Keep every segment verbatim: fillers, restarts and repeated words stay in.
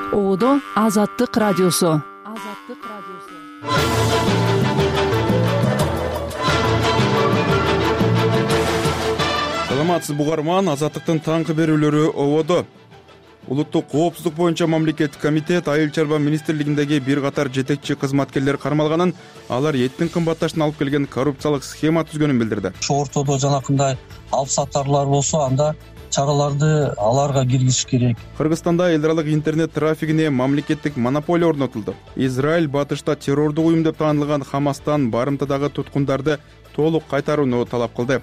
Оодо Азаттык радиосу. Азаттык радиосу. Саламатсыз бугарман, Азаттыктын таңкы берүүлөрү ободо. Улуттук коопсуздук боюнча мамлекеттик комитет Айыл чарба министрлигиндеги бир катар жетекчи кызматкерлер кармалганын, алар эттин кымбатташына алып келген коррупциялык схема түзгөнүн билдирди. Ошо ортодо жанакындай алып сатарлар болсо, анда чараларды аларга киргизиш керек. Кыргызстанда эл аралык интернет трафигине мамлекеттик монополия орнотулду. Израиль батышта террордук уюм деп таанылган Хамастан барымтадагы туткундарды толук кайтарууну талап кылды.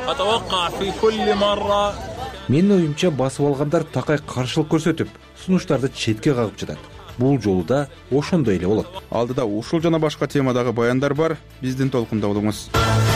Менин оюмча басып алгандар такай каршылык көрсөтүп, сунуштарды четке кагып жатат. Бул жолу да ошондой эле болот. Алдыда ушул жана башка темадагы баяндар бар. Биздин толкунда болуңуз.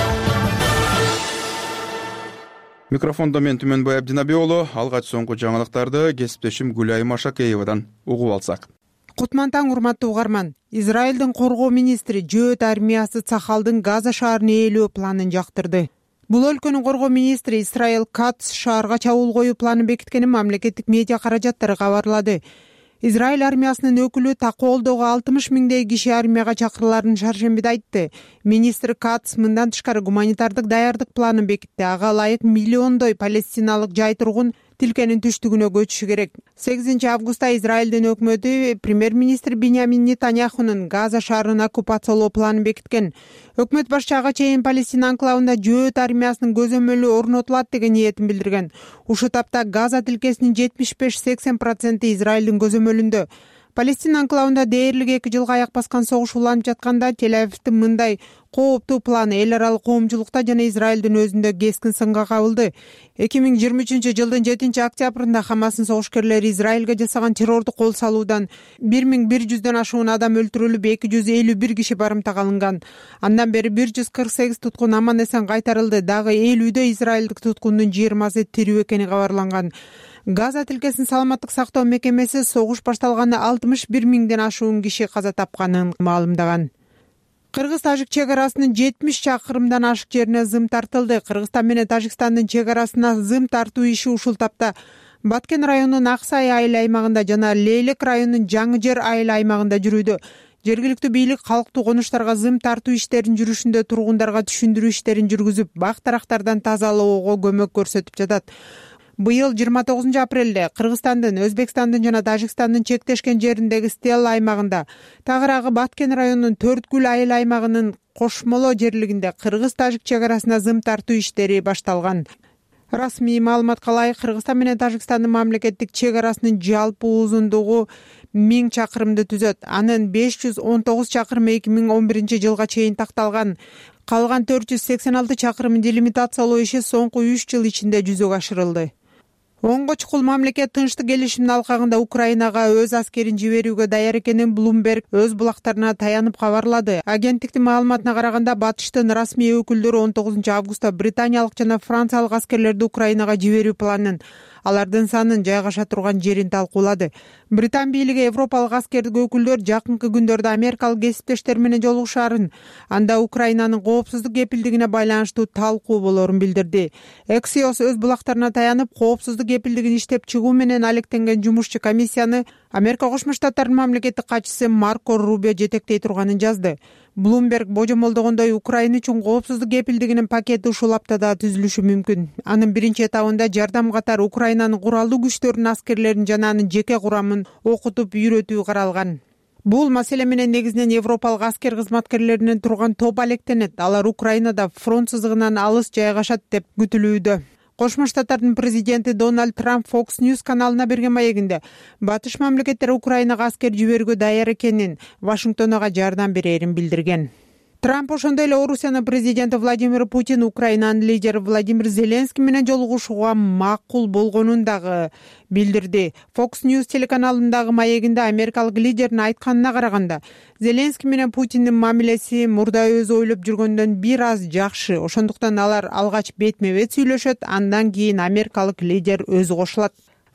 Микрофондо мен Түмөнбай Абдинаби уулу. Алгач соңку жаңылыктарды кесиптешим Гүлай Машакеевадан угуп алсак. Кутман таң, урматтуу угарман. Израилдин коргоо министри Жөөт армиясы Цахалдын Газа шаарын ээлөө планын жактырды. Бул өлкөнүн коргоо министри Исраил Катц шаарга чабуул коюу планын бекиткенин мамлекеттик медиа каражаттары кабарлады. Израиль армиясынын өкүлү Таколдогу алтымыш миңдей киши армияга чакырыларын шаршембиде айтты. Министр Катц мындан тышкары гуманитардык даярдык планын бекитти. Ага ылайык миллиондой палестиналык жай тургун тилкенин түштүгүнө көчүшү керек. сегизинчи августта Израилдин өкмөтү премьер-министр Биньямин Нетаньяхунун Газа шаарын оккупациялоо планын бекиткен. Өкмөт башчы ага чейин Палестина анклавында Жөөт армиясынын көзөмөлү орнотулат деген ниетин билдирген. Ушул тапта Газа тилкесинин жетимиш беш сексен проценти Израилдин көзөмөлүндө. Палестина анклавында дээрлик эки жылга аяк баскан согуш уланып жатканда Тель-Авивдин мындай кооптуу планы эл аралык коомчулукта жана Израилдин өзүндө кескин сынга кабылды. эки миң жыйырма үчүнчү жылдын жетинчи октябрында Хамастын согушкерлери Израилге жасаган террордук кол салуудан бир миң бир жүздөн ашуун адам өлтүрүлүп, эки жүз элүү бир киши барымтага алынган. Андан бери бир жүз кырк сегиз туткун аман эсен кайтарылды. Дагы элүүдө израилдик туткундун жыйырмасы тирүү экени кабарланган. Газа тилкесин саламаттык сактоо мекемеси согуш башталганда алтымыш бир миңден ашуун киши каза тапканын маалымдаган. Кыргыз-Тажик чек арасынын жетимиш чакырымдан ашык жерине зым тартылды. Кыргызстан менен Тажикстандын чек арасына зым тартуу иши ушул тапта Баткен районунун Аксай айыл аймагында жана Лейлек районунун Жаңы жер айыл аймагында жүрүүдө. Жергиликтүү бийлик калктуу конуштарга зым тартуу иштерин жүрүшүндө тургундарга түшүндүрүү иштерин жүргүзүп, бак тарактардан тазалоого көмөк көрсөтүп жатат. Быйыл жыйырма тогузунчу апрелде Кыргызстандын, Өзбекстандын жана Тажикстандын чектешкен жериндеги Стелла аймагында, тагыраагы Баткен районунун Төрткүл айыл аймагынын Кошмоло жерлигинде Кыргыз-Тажик чек арасына зым тартуу иштери башталган. Расмий маалыматка ылайык, Кыргызстан менен Тажикстандын мамлекеттик чек арасынын жалпы узундугу миң чакырымды түзөт. Анын беш жүз он тогуз чакырымы эки миң он биринчи жылга чейин такталган. Калган төрт жүз сексен алты чакырымын делимитациялоо иши соңку үч жыл ичинде жүзөгө ашырылды. Оңго чукул мамлекет тынчтык келишиминин алкагында Украинага өз аскерин жиберүүгө даяр экенин Bloomberg өз булактарына таянып кабарлады. Агенттиктин маалыматына караганда, батыштын расмий өкүлдөрү он тогузунчу августта британиялык жана франциялык аскерлерди Украинага жиберүү планын, алардын санын, жайгаша турган жерин талкуулады. Британ бийлиги европалык аскердик өкүлдөр жакынкы күндөрдө америкалык кесиптештери менен жолугушаарын, анда Украинанын коопсуздук кепилдигине байланыштуу талкуу болорун билдирди. Axios өз булактарына таянып, коопсуздук кепилдигин иштеп чыгуу менен алектенген жумушчу комиссияны Америка Кошмо Штаттарынын мамлекеттик катчысы Марко Рубио жетектей турганын жазды. Bloomberg божомолдогондой, Украина үчүн коопсуздук кепилдигинин пакети ушул аптада түзүлүшү мүмкүн. Анын биринчи этабында жардам катары Украинанын куралдуу күчтөрүнүн аскерлерин жана анын жеке курамын окутуп үйрөтүү каралган. Бул маселе менен негизинен европалык аскер кызматкерлеринен турган топ алектенет. Алар Украинада фронт сызыгынан алыс жайгашат деп күтүлүүдө. Кошмо Штаттардын президенти Дональд Трамп Fox News каналына берген маегинде батыш мамлекеттер Украинага аскер жиберүүгө даяр экенин, Вашингтон ага жардам берерин билдирген. Трамп ошондой эле Орусиянын президенти Владимир Путин Украинанын лидери Владимир Зеленский менен жолугушууга макул болгонун дагы билдирди. Fox News телеканалындагы маегинде америкалык лидердин айтканына караганда, Зеленский менен Путиндин мамилеси мурда өзү ойлоп жүргөндөн бир аз жакшы. Ошондуктан алар алгач бетме-бет сүйлөшөт, андан кийин америкалык лидер өзү кошулат.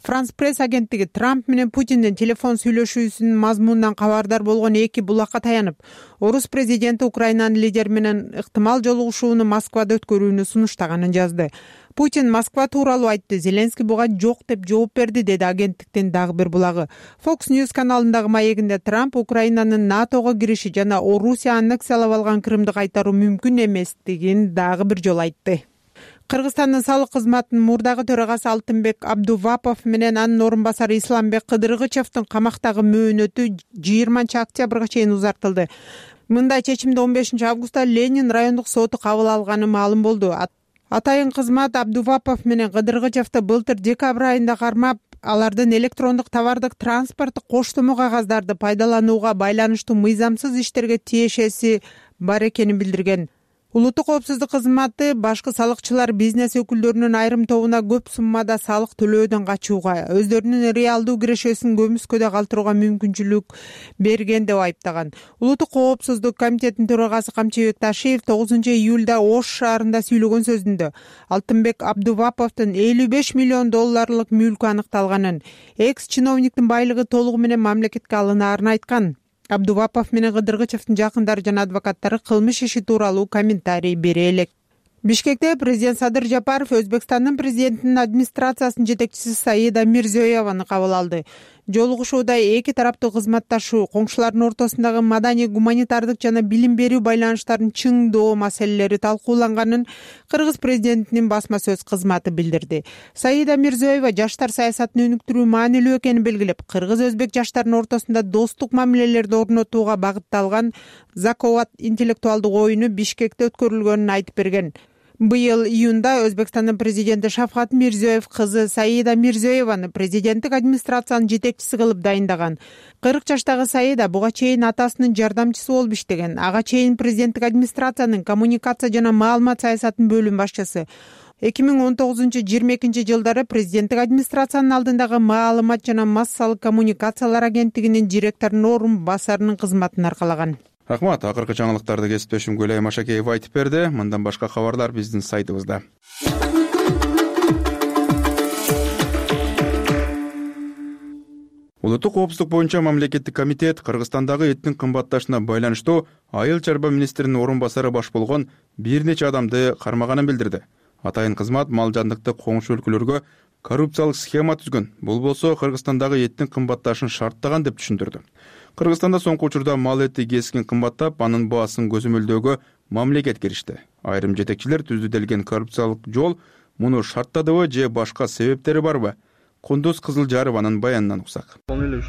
Франс пресс агенттиги Трамп менен Путиндин телефон сүйлөшүүсүнүн мазмунунан кабардар болгон эки булакка таянып, орус президенти Украинанын лидери менен ыктымал жолугушууну Москвада өткөрүүнү сунуштаганын жазды. Путин Москва тууралуу айтты, Зеленский буга жок деп жооп берди, деди агенттиктин дагы бир булагы. Fox News каналындагы маегинде Трамп Украинанын НАТОго кириши жана Орусия аннексиялап алган Крымды кайтаруу мүмкүн эместигин дагы бир жолу айтты. Кыргызстандын салык кызматынын мурдагы төрагасы Алтынбек Абдувапов менен анын орун басары Исламбек Кыдыргычевдин камактагы мөөнөтү жыйырманчы октябрга чейин узартылды. Мындай чечимди он бешинчи августта Ленин райондук соту кабыл алганы маалым болду. Атайын кызмат Абдувапов менен Кыдыргычевди былтыр декабрь айында кармап, алардын электрондук товардык транспорттук коштомо кагаздарды пайдаланууга байланыштуу мыйзамсыз иштерге тиешеси бар экенин билдирген. Улуттук коопсуздук кызматы башкы салыкчылар бизнес өкүлдөрүнүн айрым тобуна көп суммада салык төлөөдөн качууга, өздөрүнүн реалдуу кирешесин көмүскөдө калтырууга мүмкүнчүлүк берген деп айыптаган. Улуттук коопсуздук комитетинин төрагасы Камчыбек Ташиев тогузунчу июлда Ош шаарында сүйлөгөн сөзүндө Алтынбек Абдуваповдун элүү беш миллион долларлык мүлкү аныкталганын, экс-чиновниктин байлыгы толугу менен мамлекетке алынаарын айткан. Абдувапов менен Кыдыргычевдин жакындары жана адвокаттары кылмыш иши тууралуу комментарий бере элек. Бишкекте президент Садыр Жапаров Өзбекстандын президентинин администрациясынын жетекчиси Саида Мирзиёеваны кабыл алды. Жолугушууда эки тараптуу кызматташуу, коңшулардын ортосундагы маданий, гуманитардык жана билим берүү байланыштарын чыңдоо маселелери талкууланганын Кыргыз президентинин басма сөз кызматы билдирди. Саида Мирзиёева жаштар саясатын өнүктүрүү маанилүү экенин белгилеп, кыргыз-өзбек жаштарынын ортосунда достук мамилелерди орнотууга багытталган Закovat интеллектуалдык оюну Бишкекте өткөрүлгөнүн айтып берген. Быйыл июнда Өзбекстандын президенти Шавкат Мирзиёев кызы Саида Мирзиёеваны президенттик администрациянын жетекчиси кылып дайындаган. кырк жаштагы Саида буга чейин атасынын жардамчысы болуп иштеген. Ага чейин президенттик администрациянын коммуникация жана маалымат саясатынын бөлүм башчысы. эки миң он тогузунчу жыйырма экинчи жылдары президенттик администрациянын алдындагы маалымат жана массалык коммуникациялар агенттигинин директорунун орун басарынын кызматын аркалаган. Рахмат, акыркы жаңылыктарды кесиптешим Гүлай Машакеева айтып берди. Мындан башка кабарлар биздин сайтыбызда. Улуттук коопсуздук боюнча мамлекеттик комитет Кыргызстандагы эттин кымбатташына байланыштуу айыл чарба министринин орун басары баш болгон бир нече адамды кармаганын билдирди. Атайын кызмат мал жандыкты коңшу өлкөлөргө коррупциялык схема түзгөн. Бул болсо Кыргызстандагы эттин кымбатташын шарттаган деп түшүндүрдү. Кыргызстанда соңку учурда мал эти кескин кымбаттап, анын баасын көзөмөлдөөгө мамлекет киришти. Айрым жетекчилер түзүлгөн коррупциялык жол муну шарттадыбы же башка себептери барбы? Кундуз Кызылжарованын баянынан уксак.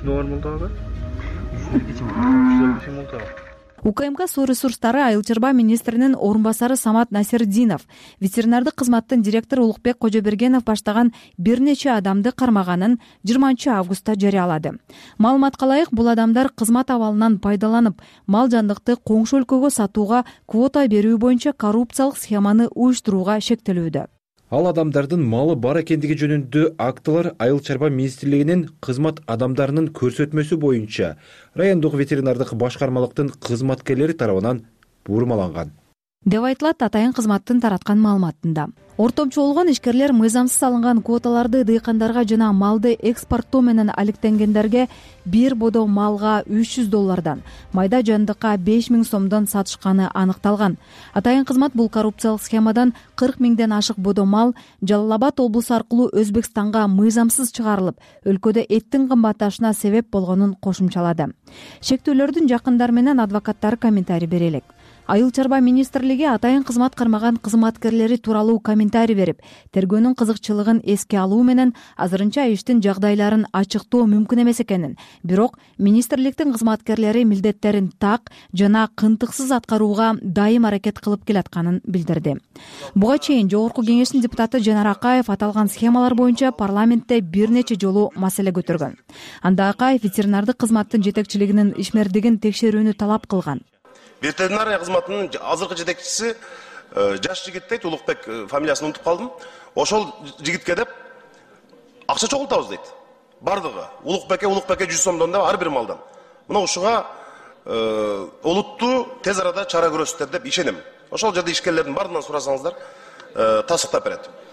УКМК суу ресурстары айыл чарба министринин орун басары Самат Насирдинов, ветеринардык кызматтын директору Улукбек Кожобергенов баштаган бир нече адамды кармаганын жыйырманчы августта жарыялады. Маалыматка ылайык, бул адамдар кызмат абалынан пайдаланып, мал жандыкты коңшу өлкөгө сатууга квота берүү боюнча коррупциялык схеманы уюштурууга шектелүүдө. Ал адамдардын малы бар экендиги жөнүндө актылар айыл чарба министрлигинин кызмат адамдарынын көрсөтмөсү боюнча райондук ветеринардык башкармалыктын кызматкерлери тарабынан бурмаланган деп айтылат атайын кызматтын тараткан маалыматында. Ортомчу болгон ишкерлер мыйзамсыз алынган квоталарды дыйкандарга жана малды экспорттоо менен алектенгендерге бир бодо малга үч жүз доллардан, майда жандыкка беш миң сомдон сатышканы аныкталган. Атайын кызмат бул коррупциялык схемадан кырк миңден ашык бодо мал Жалал Абад облусу аркылуу Өзбекстанга мыйзамсыз чыгарылып, өлкөдө эттин кымбатташына себеп болгонун кошумчалады. Шектүүлөрдүн жакындары менен адвокаттары комментарий бере элек. Айыл чарба министрлиги атайын кызмат кармаган кызматкерлери тууралуу комментарий берип, тергөөнүн кызыкчылыгын эске алуу менен азырынча иштин жагдайларын ачыктоо мүмкүн эмес экенин, бирок министрликтин кызматкерлери милдеттерин так жана кынтыксыз аткарууга дайым аракет кылып келатканын билдирди. Буга чейин Жогорку кеңештин депутаты Жанар Акаев аталган схемалар боюнча парламентте бир нече жолу маселе көтөргөн. Анда Акаев ветеринардык кызматтын жетекчилигинин ишмердигин текшерүүнү талап кылган. Ветеринария кызматынын азыркы жетекчиси жаш жигит дейт, Улукбек фамилиясын унутуп калдым. Ошол жигитке деп акча чогултабыз дейт. Бардыгы Улукбекке Улукбекке жүз сомдон да ар бир малдан. Мына ушуга олуттуу тез арада чара көрөсүздөр деп ишенем. Ошол жерде ишкерлердин баарынан сурасаңыздар тасыктап берет.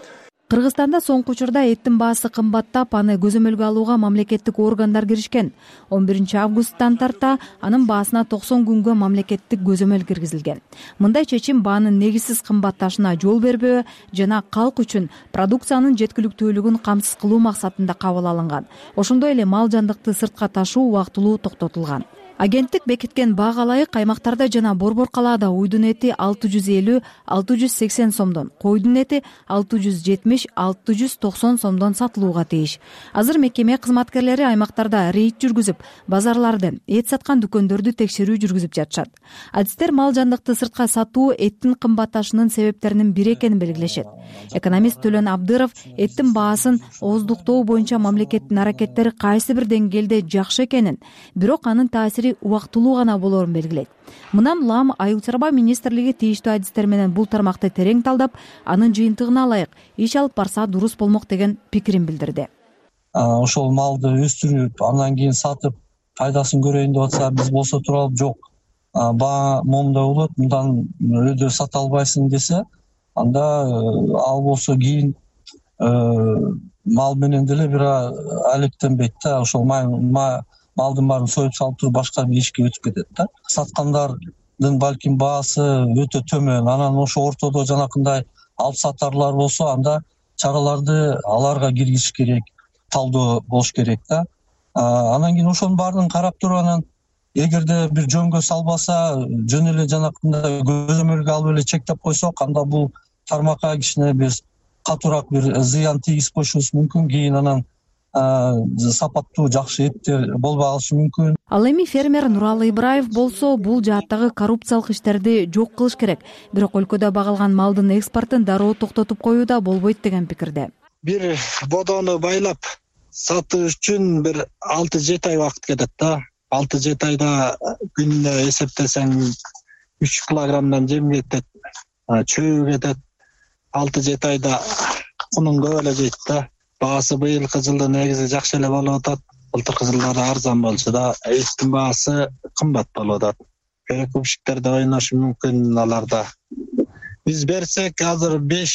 Кыргызстанда соңку учурда эттин баасы кымбаттап, аны көзөмөлгө алууга мамлекеттик органдар киришкен. он биринчи августтан тарта анын баасына токсон күнгө мамлекеттик көзөмөл киргизилген. Мындай чечим баанын негизсиз кымбатташына жол бербөө жана калк үчүн продукциянын жеткиликтүүлүгүн камсыз кылуу максатында кабыл алынган. Ошондой эле мал жандыкты сыртка ташуу убактылуу токтотулган. Агенттик бекиткен баага ылайык аймактарда жана Борбор калаада уйдун эти алты жүз элүү — алты жүз сексен сомдон, койдун эти алты жүз жетимиш — алты жүз токсон сомдон сатылууга тийиш. Азыр мекеме кызматкерлери аймактарда рейд жүргүзүп, базарларды, эт саткан дүкөндөрдү текшерүү жүргүзүп жатышат. Адистер мал жандыкты сыртка сатуу эттин кымбатташынын себептеринин бири экенин белгилешет. Экономист Төлөн Абдыров эттин баасын ооздуктоо боюнча мамлекеттин аракеттери кайсы бир деңгээлде жакшы экенин, бирок анын таасири убактылуу гана болоорун белгилейт. Мындан улам Айыл чарба министрлиги тийиштүү адистер менен бул тармакты терең талдап, анын жыйынтыгына ылайык иш алып барса дурус болмок деген пикирин билдирди. Ошол малды өстүрүп, андан кийин сатып, пайдасын көрөйүн деп атса, биз болсо туралып жок. Баа момундай болот, мындан өйдө сата албайсың десе, анда ал болсо кийин мал менен деле бир алектенбейт да, ошол малдын баарын союп салып туруп башка бир ишке өтүп кетет да. Саткандардын балким баасы өтө төмөн, анан ошо ортодо жанакындай алып сатарлар болсо, анда чараларды аларга киргизиш керек, талдоо болуш керек да. Анан кийин ошонун баарын карап туруп, анан эгерде бир жөнгө салбаса, жөн эле жанакындай көзөмөлгө алып эле чектеп койсок, анда бул тармакка кичине биз катуураак бир зыян тийгизип коюшубуз мүмкүн. Кийин анан сапаттуу жакшы эттер болбой калышы мүмкүн. Ал эми фермер Нуралы Ибраев болсо бул жааттагы коррупциялык иштерди жок кылыш керек, бирок өлкөдө багылган малдын экспортун дароо токтотуп коюу да болбойт деген пикирде. Бир бодону байлап сатуу үчүн бир алты жети ай убакыт кетет да. алты жети айда күнүнө эсептесең үч килограммдан жем кетет, чөбү кетет. алты жети айда кунун көп эле жейт да. Баасы быйылкы жылда негизи жакшы эле болуп атат. Былтыркы жылдары арзан болчу да, эттин баасы кымбат болуп атат. Перекупщиктерде ойношу мүмкүн аларда. Биз берсек азыр беш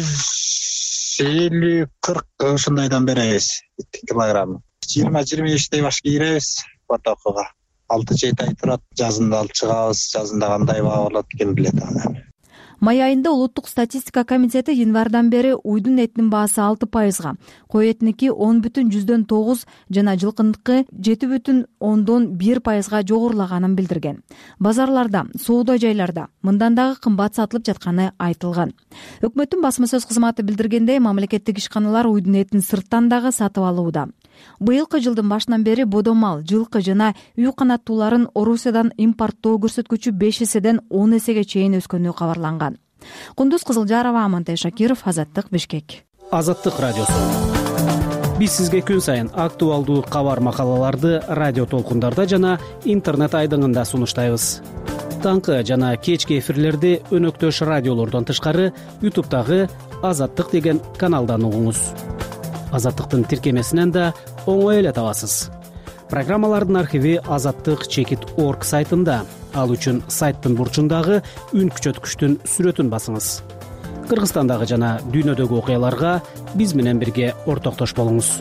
жүз элүү кырк ушундайдан беребиз килограмм. жыйырма жыйырма бештей баш кийиребиз потокуга. алты жети ай турат, жазында алып чыгабыз. Жазында кандай баа болот ким билет аны. Май айында Улуттук статистика комитети январдан бери уйдун этинин баасы алты пайызга, кой этиники он бүтүн жүздөн тогуз жана жылкындыкы жети бүтүн ондон бир пайызга жогорулаганын билдирген. Базарларда, соода жайларда мындан дагы кымбат сатылып жатканы айтылган. Өкмөттүн басма сөз кызматы билдиргендей, мамлекеттик ишканалар уйдун этин сырттан дагы сатып алууда. Быйылкы жылдын башынан бери бодомал, жылкы жана үй канаттууларын Орусиядан импорттоо көрсөткүчү беш эседен он эсеге чейин өскөнү кабарланган. Кундуз Кызылжарова, Амантай Шакиров, Азаттык, Бишкек. Азаттык радиосу. Биз сизге күн сайын актуалдуу кабар макалаларды радио толкундарда жана интернет айдыңында сунуштайбыз. Таңкы жана кечки эфирлерди өнөктөш радиолордон тышкары ютубтагы Азаттык деген каналдан угуңуз. Азаттыктын тиркемесинен да оңой эле табасыз. Программалардын архиви азаттык чекит точка орг сайтында. Ал үчүн сайттын бурчундагы үн күчөткүчтүн сүрөтүн басыңыз. Кыргызстандагы жана дүйнөдөгү окуяларга биз менен бирге ортоктош болуңуз.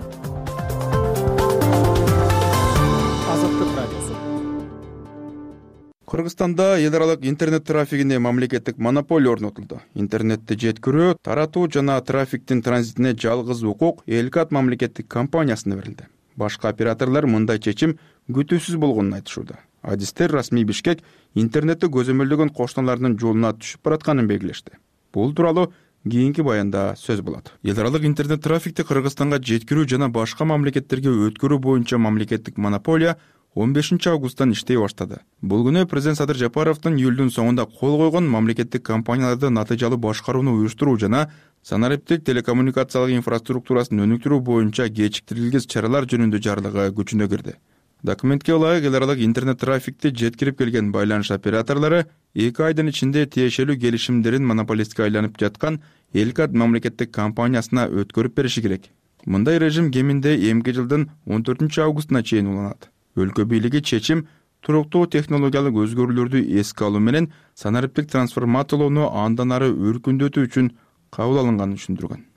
Азаттык радиосу. Кыргызстанда эл аралык интернет трафигине мамлекеттик монополия орнотулду. Интернетти жеткирүү, таратуу жана трафиктин транзитине жалгыз укук Элкат мамлекеттик компаниясына берилди. Башка операторлор мындай чечим күтүүсүз болгонун айтышууда. Адистер расмий Бишкек интернетти көзөмөлдөгөн кошуналардын жолуна түшүп баратканын белгилешти. Бул тууралуу кийинки баянда сөз болот. Эл аралык интернет трафикти Кыргызстанга жеткирүү жана башка мамлекеттерге өткөрүү боюнча мамлекеттик монополия он бешинчи августтан иштей баштады. Бул күнү президент Садыр Жапаровдун июлдун соңунда кол койгон мамлекеттик компанияларды натыйжалуу башкарууну уюштуруу жана санариптик телекоммуникациялык инфраструктурасын өнүктүрүү боюнча кечиктирилгис чаралар жөнүндө жарлыгы күчүнө кирди. Документке ылайык эл аралык интернет трафикти жеткирип келген байланыш операторлору эки айдын ичинде тиешелүү келишимдерин монополистке айланып жаткан Элкат мамлекеттик компаниясына өткөрүп бериши керек. Мындай режим кеминде эмки жылдын он төртүнчү августуна чейин уланат. Өлкө бийлиги чечим туруктуу технологиялык өзгөрүүлөрдү эске алуу менен санариптик трансформациялоону андан ары өркүндөтүү үчүн кабыл алынганын түшүндүргөн.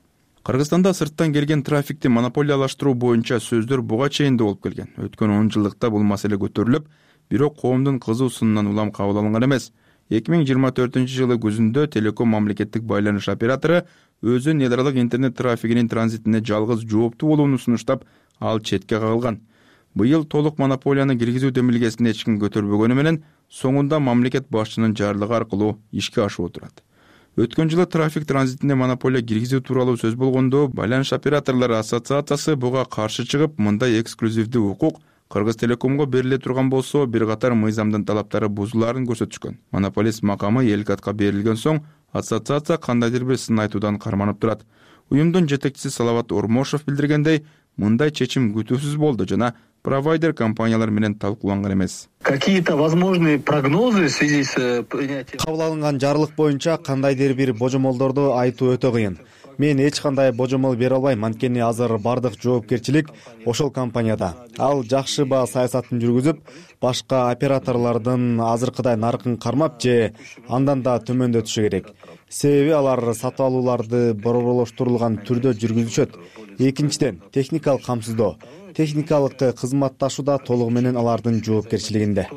Кыргызстанда сырттан келген трафикти монополиялаштыруу боюнча сөздөр буга чейин да болуп келген. Өткөн он жылдыкта бул маселе көтөрүлүп, бирок коомдун кызуу сынынан улам кабыл алынган эмес. эки миң жыйырма төртүнчү жылы күзүндө Телеком мамлекеттик байланыш оператору өзүнүн эл аралык интернет трафигинин транзитине жалгыз жооптуу болууну сунуштап, ал четке кагылган. Быйыл толук монополияны киргизүү демилгесин эч ким көтөрбөгөнү менен соңунда мамлекет башчынын жарлыгы аркылуу ишке ашып отурат. Өткөн жылы трафик транзитине монополия киргизүү тууралуу сөз болгондо, Байланыш операторлору ассоциациясы буга каршы чыгып, мындай эксклюзивдүү укук Кыргыз Телекомго бериле турган болсо, бир катар мыйзамдын талаптары бузулаарын көрсөтүшкөн. Монополист макамы Элкатка берилген соң, ассоциация кандайдыр бир сын айтуудан карманып турат. Уюмдун жетекчиси Салават Ормошов билдиргендей, мындай чечим күтүүсүз болду жана провайдер компаниялар менен талкууланган эмес. Какие-то возможные прогнозы в связи с принятием кабыл алынган жарлык боюнча кандайдыр бир божомолдорду айтуу өтө кыйын. Мен эч кандай божомол бере албайм, анткени азыр бардык жоопкерчилик ошол компанияда. Ал жакшы баа саясатын жүргүзүп, башка операторлордун азыркыдай наркын кармап же андан да төмөндөтүшү керек. Себеби алар сатып алууларды борборлоштурулган түрдө жүргүзүшөт. Экинчиден, техникалык камсыздоо. Техникалык кызматташууда толугу менен алардын жоопкерчилигинде.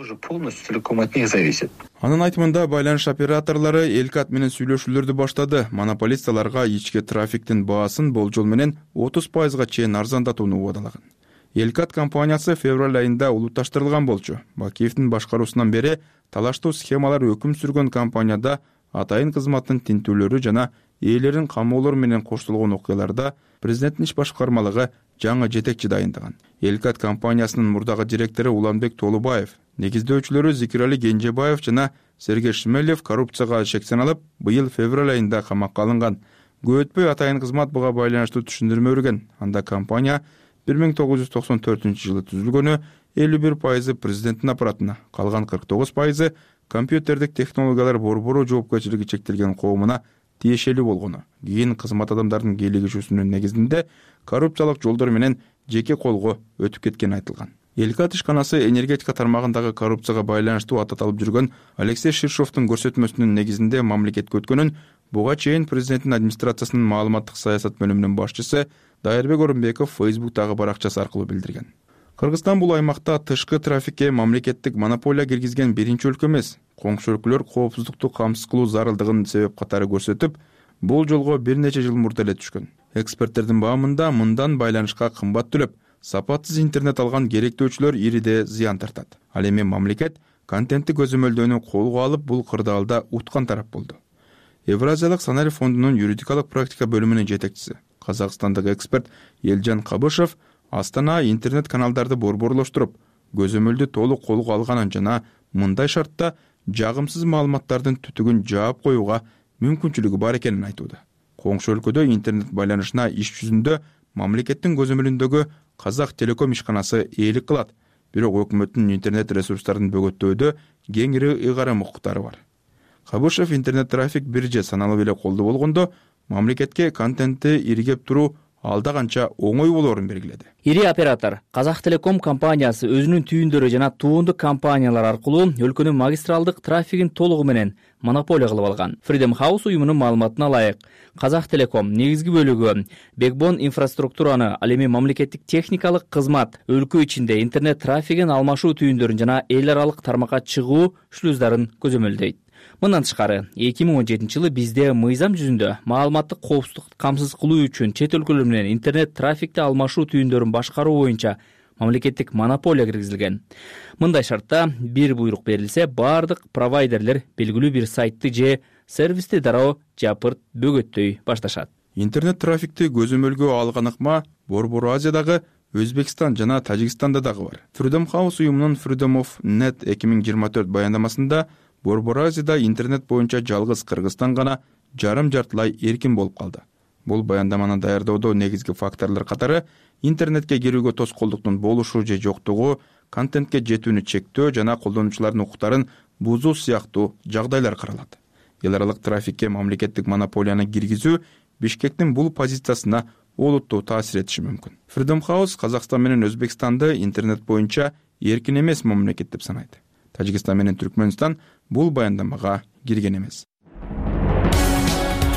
Анын айтымында байланыш операторлору Элкат менен сүйлөшүүлөрдү баштады. Монополист аларга ички трафиктин баасын болжол менен отуз пайызга чейин арзандатууну убадалаган. Элкат компаниясы февраль айында улутташтырылган болчу. Бакиевдин башкаруусунан бери талаштуу схемалар өкүм сүргөн компанияда атайын кызматтын тинтүүлөрү жана ээлерин камоолор менен коштолгон окуяларда президенттин иш башкармалыгы жаңы жетекчи дайындаган. Элкат компаниясынын мурдагы директору Уланбек Толубаев, негиздөөчүлөрү Зикирали Кенжебаев жана Сергей Шмелев коррупцияга шектеналып, быйыл февраль айында камакка алынган. Көп өтпөй атайын кызмат буга байланыштуу түшүндүрмө берген. Анда компания бир миң тогуз жүз токсон төртүнчү жылы түзүлгөнү, элүү бир пайызы президенттин аппаратына, калган кырк тогуз пайызы компьютердик технологиялар борбору жоопкерчилиги чектелген коомуна тиешелүү болгону. Кийин кызмат адамдардын кийлигишүүсүнүн негизинде коррупциялык жолдор менен жеке колго өтүп кеткени айтылган. Элкат ишканасы энергетика тармагындагы коррупцияга байланыштуу аттатылып жүргөн Алексей Ширшовдун көрсөтмөсүнүн негизинде мамлекетке өткөнүн буга чейин президенттин администрациясынын маалыматтык саясат бөлүмүнүн башчысы Дайырбек Орунбеков Фейсбуктагы баракчасы аркылуу билдирген. Кыргызстан бул аймакта тышкы трафикке мамлекеттик монополия киргизген биринчи өлкө эмес. Коңшу өлкөлөр коопсуздукту камсыз кылуу зарылдыгын себеп катары көрсөтүп, бул жолго бир нече жыл мурда эле түшкөн. Эксперттердин баамында мындан байланышка кымбат төлөп, сапатсыз интернет алган керектөөчүлөр ириде зыян тартат. Ал эми мамлекет контентти көзөмөлдөөнү колго алып, бул кырдаалда уткан тарап болду. Евразиялык сценарий фондунун юридикалык практика бөлүмүнүн жетекчиси, казакстандык эксперт Элжан Кабышев Астана интернет каналдарды борборлоштуруп, көзөмөлдү толук колго алганын жана мындай шартта жагымсыз маалыматтардын түтүгүн жаап коюуга мүмкүнчүлүгү бар экенин айтууда. Коңшу өлкөдө интернет байланышына иш жүзүндө мамлекеттин көзөмөлүндөгү Казак Телеком ишканасы ээлик кылат, бирок өкмөттүн интернет ресурстарын бөгөттөөдө кеңири ыйгарым укуктары бар. Кабышев интернет трафик бир же саналып эле колдо болгондо, мамлекетке контентти иргеп туруу алда канча оңой болоорун белгиледи. Ири оператор Казак Телеком компаниясы өзүнүн түйүндөрү жана туундук компаниялар аркылуу өлкөнүн магистралдык трафигин толугу менен монополия кылып алган. Freedom House уюмунун маалыматына ылайык, Казак Телеком негизги бөлүгү бекбон инфраструктураны, ал эми мамлекеттик техникалык кызмат, өлкө ичинде интернет трафигин алмашуу түйүндөрүн жана эл аралык тармакка чыгуу шлюздарын көзөмөлдөйт. Мындан тышкары, эки миң он жетинчи жылы бизде мыйзам жүзүндө маалыматтык коопсуздукту камсыз кылуу үчүн чет өлкөлөр менен интернет трафикти алмашуу түйүндөрүн башкаруу боюнча мамлекеттик монополия киргизилген. Мындай шартта бир буйрук берилсе, бардык провайдерлер белгилүү бир сайтты же сервисти дароо жапырт бөгөттөй башташат. Интернет трафикти көзөмөлгө алган ыкма Борбор Азиядагы Өзбекстан жана Тажикстанда дагы бар. Freedom House уюмунун Freedom of Net эки миң жыйырма төрт баяндамасында Борбор Азияда интернет боюнча жалгыз Кыргызстан гана жарым жартылай эркин болуп калды. Бул баяндаманы даярдоодо негизги факторлор катары интернетке кирүүгө тоскоолдуктун болушу же жоктугу, контентке жетүүнү чектөө жана колдонуучулардын укуктарын бузуу сыяктуу жагдайлар каралат. Эл аралык трафикке мамлекеттик монополияны киргизүү Бишкектин бул позициясына олуттуу таасир этиши мүмкүн. Freedom House Казакстан менен Өзбекстанды интернет боюнча эркин эмес мамлекет деп санайт. Тажикстан менен Түркмөнстан бул баяндамага кирген эмес. Кыргызстан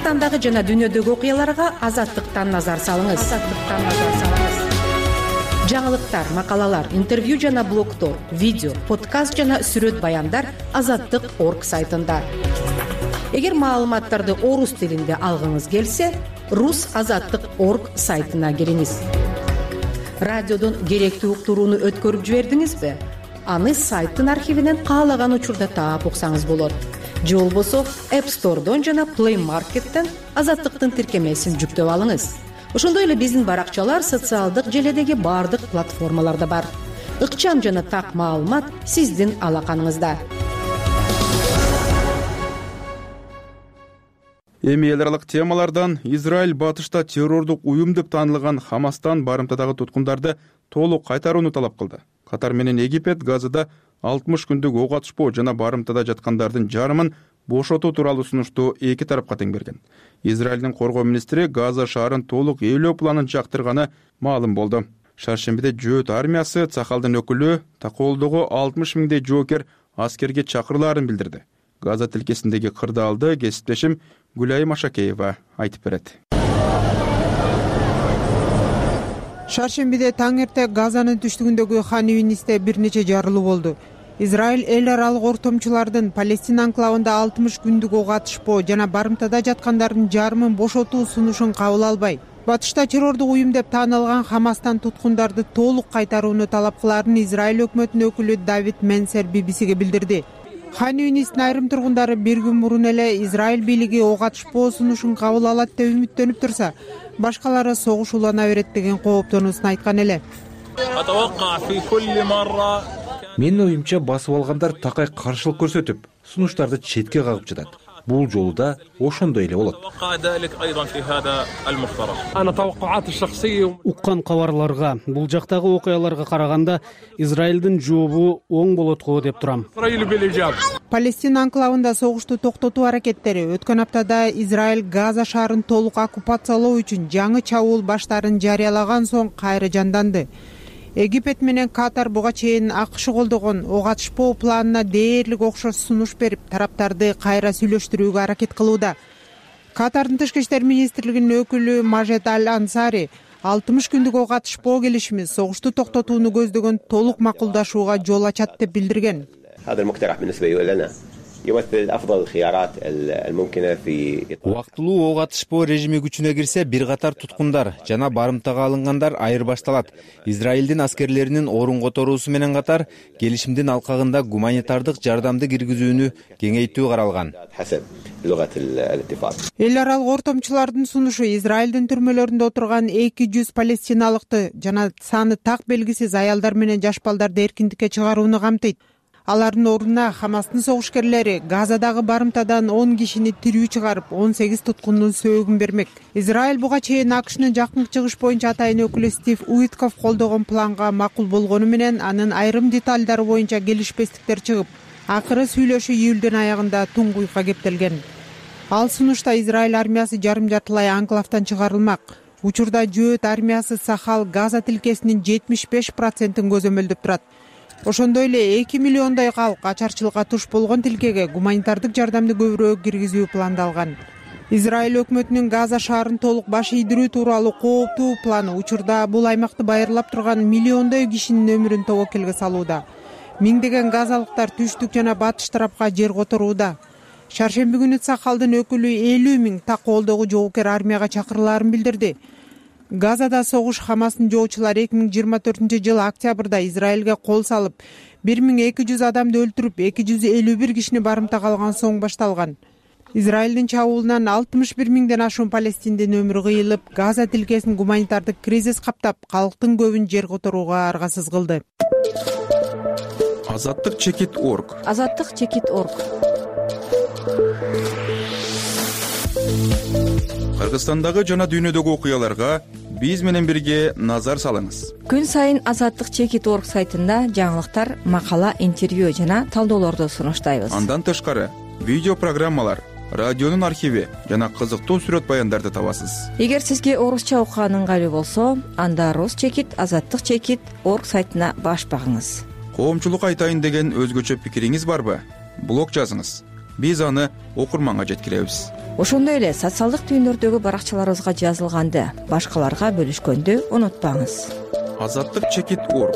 Кыргызстандагы жана дүйнөдөгү окуяларга Азаттыктан назар салыңыз. Азаттыктан назар салыңыз. Жаңылыктар, макалалар, интервью жана блогтор, видео, подкаст жана сүрөт баяндар азаттык точка орг сайтында. Эгер маалыматтарды орус тилинде алгыңыз келсе, рус азаттык точка орг сайтына кириңиз. Радиодон керектүү уктурууну өткөрүп жибердиңизби? Аны сайттын архивинен каалаган учурда таап уксаңыз болот. Же болбосо App Store'дон жана Play Market'тен азаттыктын тиркемесин жүктөп алыңыз. Ошондой эле биздин баракчалар социалдык желедеги бардык платформаларда бар. Ыкчам жана так маалымат сиздин алаканыңызда. Эми эл аралык темалардан Израиль батышта террордук уюм деп таанылган Хамастан барымтадагы туткундарды толук кайтарууну талап кылды. Катар менен Египет Газада алтымыш күндүк ок атышпоо жана барымтада жаткандардын жарымын бошотуу тууралуу сунушту эки тарапка тең берген. Израилдин коргоо министри Газа шаарын толук ээлөө планын жактырганы маалым болду. Шаршембиде Жөөт армиясы Цахалдын өкүлү Такоолдогу алтымыш миңдей жоокер аскерге чакырылаарын билдирди. Газа тилкесиндеги кырдаалды кесиптешим Гүлай Машакеева айтып берет. Шаршембиде таң эрте Газанын түштүгүндөгү Хан Юнисте бир нече жарылуу болду. Израиль эл аралык ортомчулардын Палестина анклавында алтымыш күндүк ок атышпоо жана барымтада жаткандардын жарымын бошотуу сунушун кабыл албай, батышта террордук уюм деп таанылган Хамастан туткундарды толук кайтарууну талап кылаарын Израиль өкмөтүнүн өкүлү Давид Менсер би би сиге билдирди. Хан Юнистин айрым тургундары бир күн мурун эле Израиль бийлиги ок атышпоо сунушун кабыл алат деп үмүттөнүп турса, башкалары согуш улана берет деген кооптонуусун айткан эле. Менин оюмча басып алгандар такай каршылык көрсөтүп, сунуштарды четке кагып жатат. Бул жолу да ошондой эле болот. Уккан кабарларга, бул жактагы окуяларга караганда Израилдин жообу оң болот го деп турам. Палестина анклавында согушту токтотуу аракеттери өткөн аптада Израиль Газа шаарын толук оккупациялоо үчүн жаңы чабуул баштарын жарыялаган соң кайра жанданды. Египет менен Катар буга чейин АКШ колдогон ок атышпоо планына дээрлик окшош сунуш берип, тараптарды кайра сүйлөштүрүүгө аракет кылууда. Катардын тышкы иштер министрлигинин өкүлү Мажед Аль-Ансари алтымыш күндүк ок атышпоо келишими согушту токтотууну көздөгөн толук макулдашууга жол ачат деп билдирген. Убактылуу ок атышпоо режими күчүнө кирсе, бир катар туткундар жана барымтага алынгандар айырбашталат. Израилдин аскерлеринин орун которуусу менен катар келишимдин алкагында гуманитардык жардамды киргизүүнү кеңейтүү каралган. Эл аралык ортомчулардын сунушу Израилдин түрмөлөрүндө отурган эки жүз палестиналыкты жана саны так белгисиз аялдар менен жаш балдарды эркиндикке чыгарууну камтыйт. Алардын ордуна Хамастын согушкерлери Газадагы барымтадан он кишини тирүү чыгарып, он сегиз туткундун сөөгүн бермек. Израиль буга чейин АКШнын жакынкы чыгыш боюнча атайын өкүлү Стив Уитков колдогон планга макул болгону менен анын айрым деталдары боюнча келишпестиктер чыгып, акыры сүйлөшүү июлдун аягында туңгуйга кептелген. Ал сунушта Израиль армиясы жарым жартылай анклавдан чыгарылмак. Учурда Жөөт армиясы Сахал Газа тилкесинин жетимиш беш процентин көзөмөлдөп турат. Ошондой эле эки миллиондой калк ачарчылыкка туш болгон тилкеге гуманитардык жардамды көбүрөөк киргизүү пландалган. Израиль өкмөтүнүн Газа шаарын толук баш ийдирүү тууралуу кооптуу планы учурда бул аймакты байырлап турган миллиондой кишинин өмүрүн тобокелге салууда. Миңдеген газалыктар түштүк жана батыш тарапка жер которууда. Шаршемби күнү Сахалдын өкүлү элүү миң Такоолдогу жоокер армияга чакырылаарын билдирди. Газада согуш Хамастын жоочулары эки миң жыйырма төртүнчү жылы октябрда Израилге кол салып, бир миң эки жүз адамды өлтүрүп, эки жүз элүү бир кишини барымтага алган соң башталган. Израилдин чабуулунан алтымыш бир миңден ашуун палестиндин өмүрү кыйылып, Газа тилкесин гуманитардык кризис каптап, калктын көбүн жер которууга аргасыз кылды. Азаттык чекит точка орг. Азаттык чекит точка орг. Кыргызстандагы жана дүйнөдөгү окуяларга биз менен бирге назар салыңыз. Күн сайын азаттык чекит точка орг сайтында жаңылыктар, макала, интервью жана талдоолорду сунуштайбыз. Андан тышкары видео программалар, радионун архиви жана кызыктуу сүрөт баяндарды табасыз. Эгер сизге орусча окуган ыңгайлуу болсо, анда Рус чекит, азаттык чекит точка орг сайтына баш багыңыз. Коомчулук айтайын деген өзгөчө пикириңиз барбы? Блог жазыңыз. биз аны окурманга жеткиребиз. Ошондой эле социалдык түйүндөрдөгү баракчаларыбызга жазылганды башкаларга бөлүшкөндү унутпаңыз. Азаттык чекит орг.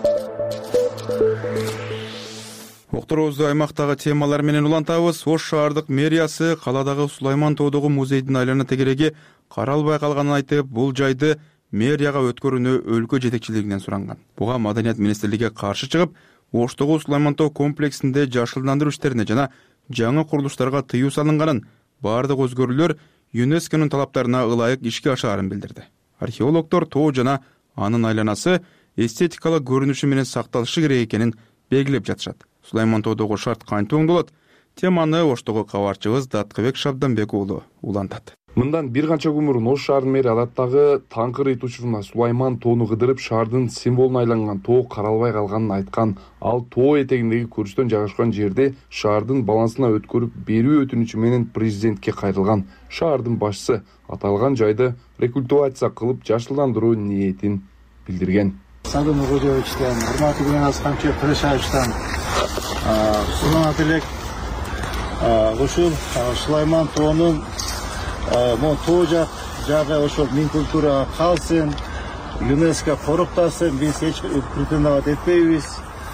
Окторубузду аймактагы темалар менен улантабыз. Ош шаардык мэриясы каладагы Сулайман тоодогу музейдин айлана тегереги каралбай калганын айтып, бул жайды мэрияга өткөрүүнү өлкө жетекчилигинен суранган. Буга Маданият министрлиги каршы чыгып, Оштогу Сулайман тоо комплексинде жашылдандыруу иштерине жана жаңы курулуштарга тыюу салынганын, баардык өзгөрүүлөр ЮНЕСКОнун талаптарына ылайык ишке ашаарын билдирди. Археологдор тоо жана анын айланасы эстетикалык көрүнүшү менен сакталышы керек экенин белгилеп жатышат. Сулайман тоодогу шарт кантип оңдолот? Теманы Оштогу кабарчыбыз Даткыбек Шабданбек уулу улантат. Мындан бир канча күн мурун Ош шаарынын мэри адаттагы таңкы рейд учуруна Сулайман тоону кыдырып шаардын символуна айланган тоо каралбай калганын айткан. Ал тоо этегиндеги көрүстөн жайгашкан жерде шаардын балансына өткөрүп берүү өтүнүчү менен президентке кайрылган. Шаардын башчысы аталган жайды рекультивация кылып жашылдандыруу ниетин билдирген. Садым Угодовичтен, урматтуу Гүлназ Камчыбек Кырышаевичтен сунат элек ушул Сулайман тоонун могу тоо жак жагы ошол мин культурага калсын, ЮНЕСКО короктасын, биз эч претендовать этпейбиз.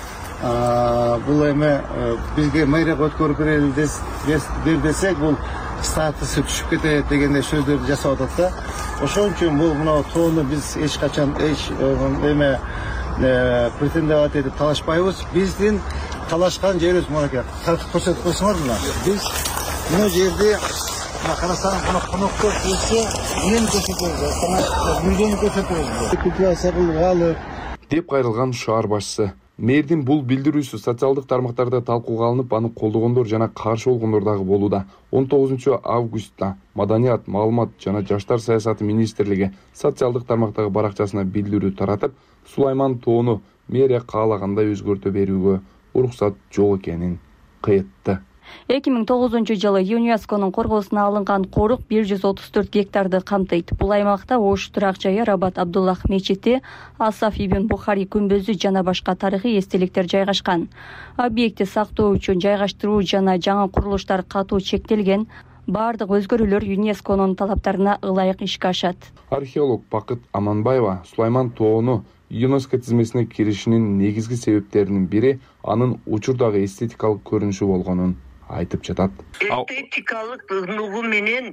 Бул эме бизге мэрияга өткөрүп бер десек, бул статусы түшүп кетет дегендей сөздөрдү жасап атат да. Ошон үчүн бул мына тоону биз эч качан эч эме претендовать этип талашпайбыз. Биздин талашкан жерибиз мынакей. Көрсөтүп койсоңор мына. Биз мына жерде карасаң мына коноктор келсе, эмне көрсөтөбүз? Мүлгөнү көрсөтөбүз. Культивация кылып алып деп кайрылган шаар башчысы. Мэрдин бул билдирүүсү социалдык тармактарда талкууга алынып, аны колдогондор жана каршы болгондор дагы болууда. он тогузунчу августта Маданият, маалымат жана жаштар саясаты министрлиги социалдык тармактагы баракчасына билдирүү таратып, Сулайман тоону мэрия каалагандай өзгөртө берүүгө уруксат жок экенин кыйтты. эки миң тогузунчу жылы ЮНЕСКонун коргоосуна алынган корук бир жүз отуз төрт гектарды камтыйт. Бул аймакта Ош турак жайы, Рабат Абдуллах мечити, Асаф ибн Бухари күмбөзү жана башка тарыхый эстеликтер жайгашкан. Объектти сактоо үчүн жайгаштыруу жана жаңы курулуштар катуу чектелген. Бардык өзгөрүүлөр ЮНЕСКонун талаптарына ылайык ишке ашат. Археолог Бакыт Аманбаева Сулайман тоону ЮНЕСКО тизмесине киришинин негизги себептеринин бири анын учурдагы эстетикалык көрүнүшү болгонун айтып жатат. Эстетикалык нугу менен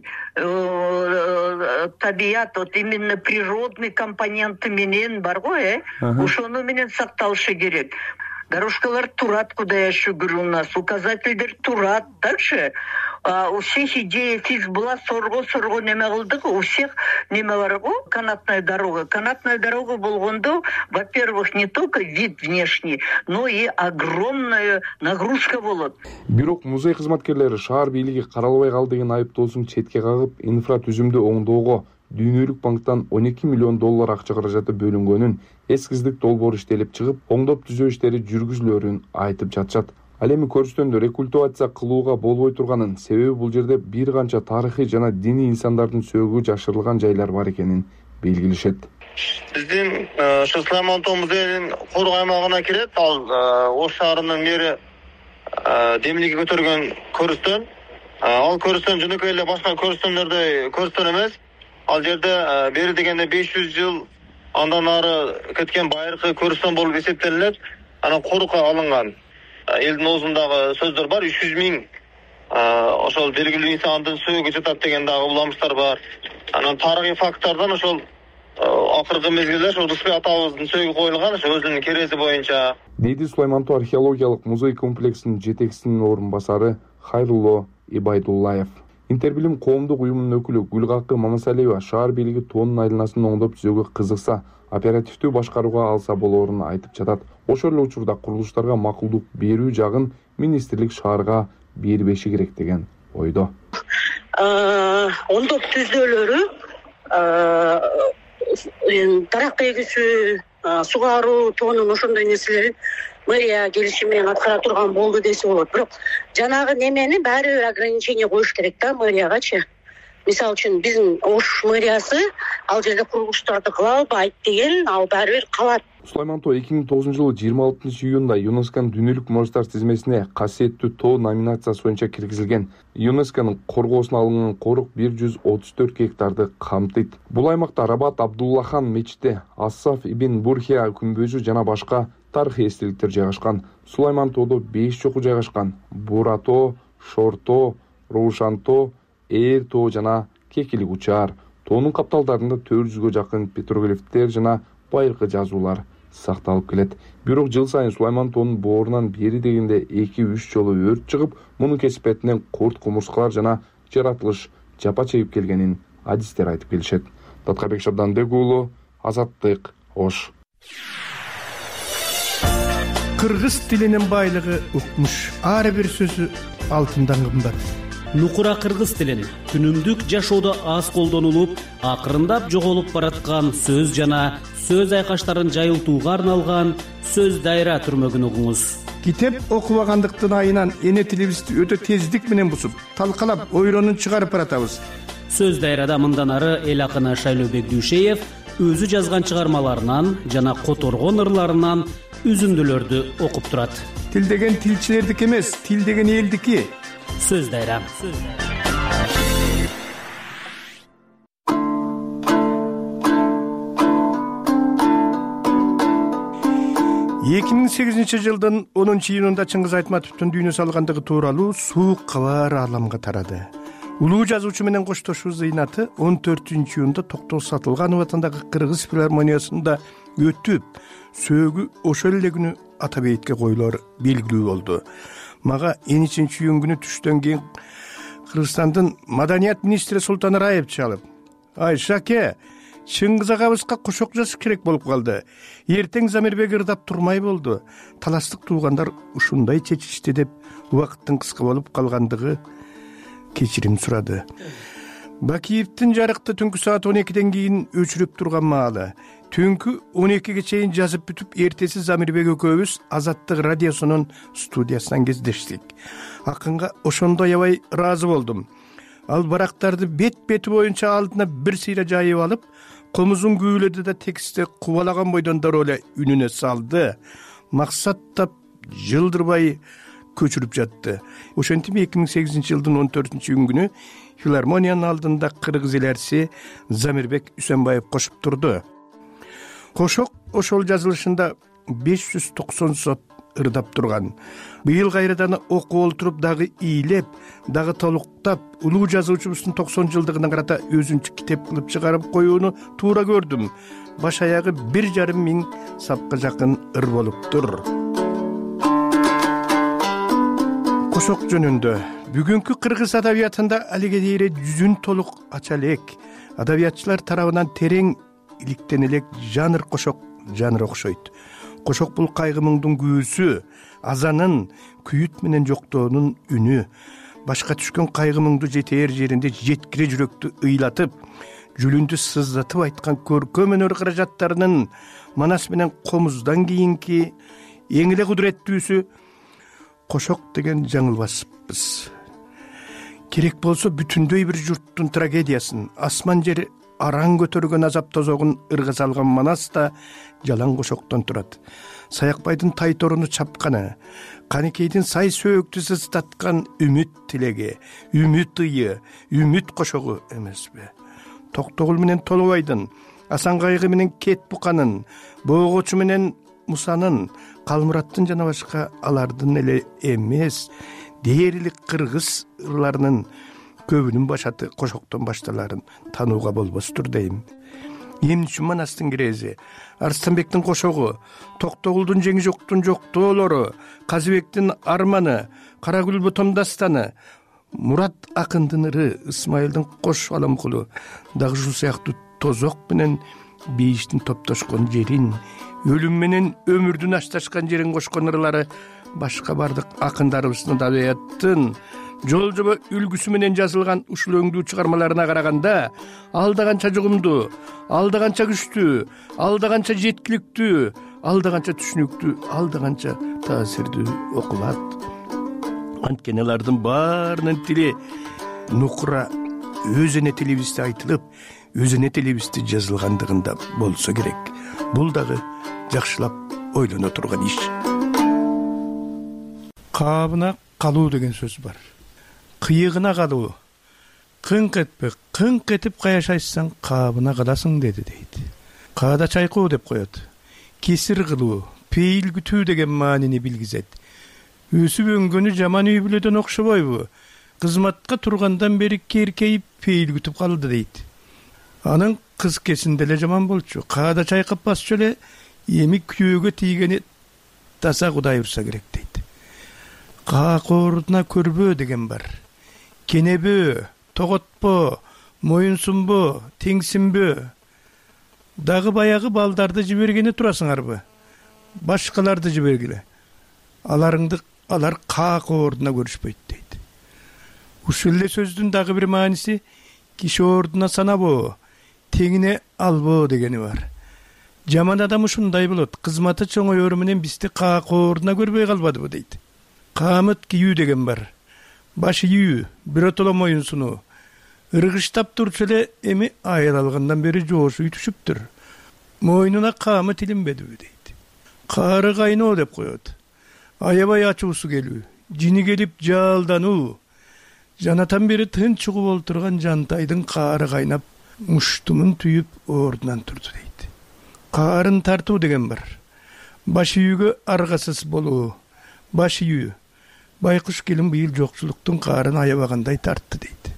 табият, вот именно природный компоненты менен бар го, э? Ошону менен сакталышы керек. Дорожкалар турат, куда я говорю, у нас указательдер турат. Дальше а, у всех идея фикс была сорго-сорго неме кылдык, у всех неме бар го, канатная дорога. Канатная дорога болгондо, во-первых, не только вид внешний, но и огромная нагрузка болот. Бирок музей кызматкерлери шаар бийлиги каралбай калды деген айыптоосун четке кагып, инфратүзүмдү оңдоого Дүйнөлүк банктан он эки миллион доллар акча каражаты бөлүнгөнүн, эскиздик долбоор иштелип чыгып, оңдоп түзөө иштери жүргүзүлөрүн айтып жатышат. Ал эми көрүстөндө рекультивация кылууга болбой турганын, себеби бул жерде бир канча тарыхый жана диний инсандардын сөөгү жашырылган жайлар бар экенин белгилешет. Биздин ошо Сулайман тоо музейинин кору аймагына кирет. Ал Ош шаарынын мэри демилиги көтөргөн көрүстөн. Ал көрүстөн жөнөкөй эле башка көрүстөндөрдөй көрүстөн эмес. Ал жерде бери дегенде беш жүз жыл андан ары кеткен байыркы көрүстөн болуп эсептелинет. Анан корукка алынган элдин оозундагы сөздөр бар. үч жүз миң ошол белгилүү инсандын сөөгү жатат деген дагы уламыштар бар. Анан тарыхый факттардан ошол акыркы мезгилде ошол Рыспек атабыздын сөөгү коюлган, ошо өзүнүн керези боюнча. Дейди Сулайман тоо археологиялык музей комплексинин жетекчисинин орун басары Хайрулло Ибайдуллаев. Интербилим коомдук уюмунун өкүлү Гүлгакы Мамасалиева шаар бийлиги тоонун айланасын оңдоп түзүүгө кызыкса, оперативдүү башкарууга алса болоорун айтып жатат. Ошол эле учурда курулуштарга макулдук берүү жагын министрлик шаарга бербеши керек деген ойдо. Оңдоп түзөөлөрү, дарак эгүүсү, сугаруу, тоонун ошондой нерселерин мэрия келишими менен аткара турган болду десе болот. Бирок жанагы немени баары бир ограничение коюш керек да мэриягачы. Мисалы үчүн биздин Ош мэриясы ал жерде курулуштарды кыла албайт деген, ал баары бир калат. Сулайман тоо эки миң тогузунчу жылы жыйырма алтынчы июнда ЮНЕСКОнун дүйнөлүк мурастар тизмесине касиеттүү тоо номинациясы боюнча киргизилген. ЮНЕСКОнун коргоосуна алынган корук бир жүз отуз төрт гектарды камтыйт. Бул аймакта Рабат Абдуллахан мечити, Асаф ибн Бурхия күмбөзү жана башка тарыхый эстеликтер жайгашкан. Сулайман тоодо беш чоку жайгашкан. Бура тоо, Шор тоо, Роушан тоо, Ээр тоо жана Кекилик учаар. Тоонун капталдарында төрт жүзгө жакын петроглифтер жана байыркы жазуулар сакталып келет. Бирок жыл сайын Сулайман тоонун боорунан бери дегенде эки үч жолу өрт чыгып, мунун кесипетинен курт кумурскалар жана жаратылыш жапа чегип келгенин адистер айтып келишет. Таткабек Шабданбек уулу, Азаттык, Ош. Кыргыз тилинин байлыгы укмуш. Ар бир сөзү алтындан кымбат. Нукура кыргыз тилин күнүмдүк жашоодо аз колдонулуп, акырындап жоголуп бараткан сөз жана сөз айкаштарын жайылтууга арналган сөз дайра түрмөгүн угуңуз. Китеп окубагандыктын айынан эне тилибизди өтө тездик менен бусуп, талкалап, ойронун чыгарып баратабыз. Сөз дайрада мындан ары эл акыны Шайлообек Дүйшеев өзү жазган чыгармаларынан жана которгон ырларынан үзүндүлөрдү окуп турат. Тил деген тилчилердики эмес, тил деген элдики. Сөз дайра. эки миң сегизинчи жылдын онунчу июнунда Чыңгыз Айтматовдун дүйнө салгандыгы тууралуу суук кабар ааламга тарады. Улуу жазуучу менен коштошуу зыйнаты он төртүнчү июнда Токтогул Сатылганов атындагы Кыргыз филармониясында өтүп, сөөгү ошол эле күнү Атабейитке коюлор белгилүү болду. Мага он үчүнчү июнь күнү түштөн кийин Кыргызстандын маданият министри Султан Раев чалып: "Ай Шаке, Чыңгыз агабызга кошок жазыш керек болуп калды. Эртең Замирбек ырдап турмай болду. Таластык туугандар ушундай чечишти" деп убакыттын кыска болуп калгандыгы кечирим сурады. Бакиевдин жарыкты түнкү саат он экиден кийин өчүрүп турган маалы. Түнкү он экиге чейин жазып бүтүп, эртеси Замирбек экөөбүз Азаттык радиосунун студиясынан кездештик. Акынга ошондой аябай ыраазы болдум. Ал барактарды бет-бети боюнча алдына бир сыйра жайып алып, комузун күүлөдү да текстти кубалаган бойдон дароо эле үнүнө салды. Максат тап жылдырбай көчүрүп жатты. Ошентип эки миң сегизинчи жылдын он төртүнчү июнь күнү филармониянын алдында кыргыз элерси Замирбек Үсөнбаев кошуп турду. Кошок ошол жазылышында беш жүз токсон сот ырдап турган. Быйыл кайрадан окуп олтуруп дагы ийлеп, дагы толуктап, улуу жазуучубуздун токсон жылдыгына карата өзүнчө китеп кылып чыгарып коюуну туура көрдүм. Баш аягы бир жарым миң сапка жакын ыр болуптур. Кошок жөнүндө бүгүнкү кыргыз адабиятында алиге дейре жүзүн толук ача элек. Адабиятчылар тарабынан терең иликтен элек жанр кошок жанр окшойт. Кошок бул кайгы муңдун күүсү, азанын, күйүт менен жоктоонун үнү. Башка түшкөн кайгы муңду жетээр жеринде жеткире жүрөктү ыйлатып, жүлүндү сыздатып айткан көркөм өнөр каражаттарынын Манас менен Комуздан кийинки эң эле кудуреттүүсү кошок деген жаңылбаспыз. Керек болсо бүтүндөй бир журттун трагедиясын, асман жери араң көтөргөн азап тозогун ырга салган Манас да жалаң кошоктон турат. Саякбайдын тай торуну чапканы, Каникейдин сай сөөктү сыздаткан үмүт тилеги, үмүт ыйы, үмүт кошогу эмеспи? Токтогул менен Толобайдын, Асан Кайгы менен Кет Буканын, Боогочу менен Мусанын, Калмураттын жана башка алардын эле эмес, дээрлик кыргыз ырларынын көбүнүн башаты кошоктон башталарын танууга болбостур дейм. Эмне үчүн Манастын кирези, Арстанбектин кошогу, Токтогулдун жеңи жоктун жоктоолору, Казыбектин арманы, Карагүл Ботом дастаны, Мурат акындын ыры, Ысмайылдын кош аламкулу, дагы ушул сыяктуу тозок менен бейиштин топтошкон жерин, өлүм менен өмүрдүн ашташкан жерин кошкон ырлары башка бардык акындарыбыздын адабияттын жол жоба үлгүсү менен жазылган ушул өңдүү чыгармаларына караганда алда канча жугумдуу, алда канча күчтүү, алда канча жеткиликтүү, алда канча түшүнүктүү, алда канча таасирдүү окулат. Анткени алардын баарынын тили нукура өз эне тилибизде айтылып, өз эне тилибизде жазылгандыгында болсо керек. Бул дагы жакшылап ойлоно турган иш. Кабына калуу деген сөз бар. Кыйыгына калуу. Кыңк этпе, кыңк этип каяшайсаң кабына каласың деди дейт. Каада чайкоо деп коет. Кесир кылуу, пейил күтүү деген маанини билгизет. Өсүп өнгөнү жаман үй бүлөдөн окшобойбу? Кызматка тургандан бери керкейип пейил күтүп калды дейт. Анын кыз кесинде эле жаман болчу. Каада чайкап басчу эле эми күйөөгө тийгени таза Кудай урса керек дейт. Каакоордуна көрбөө деген бар. Кенебөө, тоготпо, моюнсунбо, теңсинбөө. Дагы баягы балдарды жибергени турасыңарбы? Башкаларды жибергиле. Аларыңды алар каакоордуна көрүшпөйт дейт. Ушул эле сөздүн дагы бир мааниси киши ордуна санабоо, теңине албоо дегени бар. Жаман адам ушундай болот. Кызматы чоңоёру менен бизди каакоордуна көрбөй калбадыбы дейт. Камыт кийүү деген бар. Баш ийүү, биротоло моюнсунуу. Ыргыштап турчу эле эми айыл алгандан бери жоошу үтүшүптүр. Мойнуна камыт илинбедиби дейт. Каары кайноо деп коет. Аябай ачуусу келүү, жини келип жаалдануу. Жанатан бери тынч угуп олтурган жантайдын каары кайнап, муштумун түйүп ордунан турду дейт. Каарын тартуу деген бар. Баш ийүүгө аргасыз болуу. Баш ийүү. Байкуш келин быйыл жокчулуктун каарын аябагандай тартты дейт.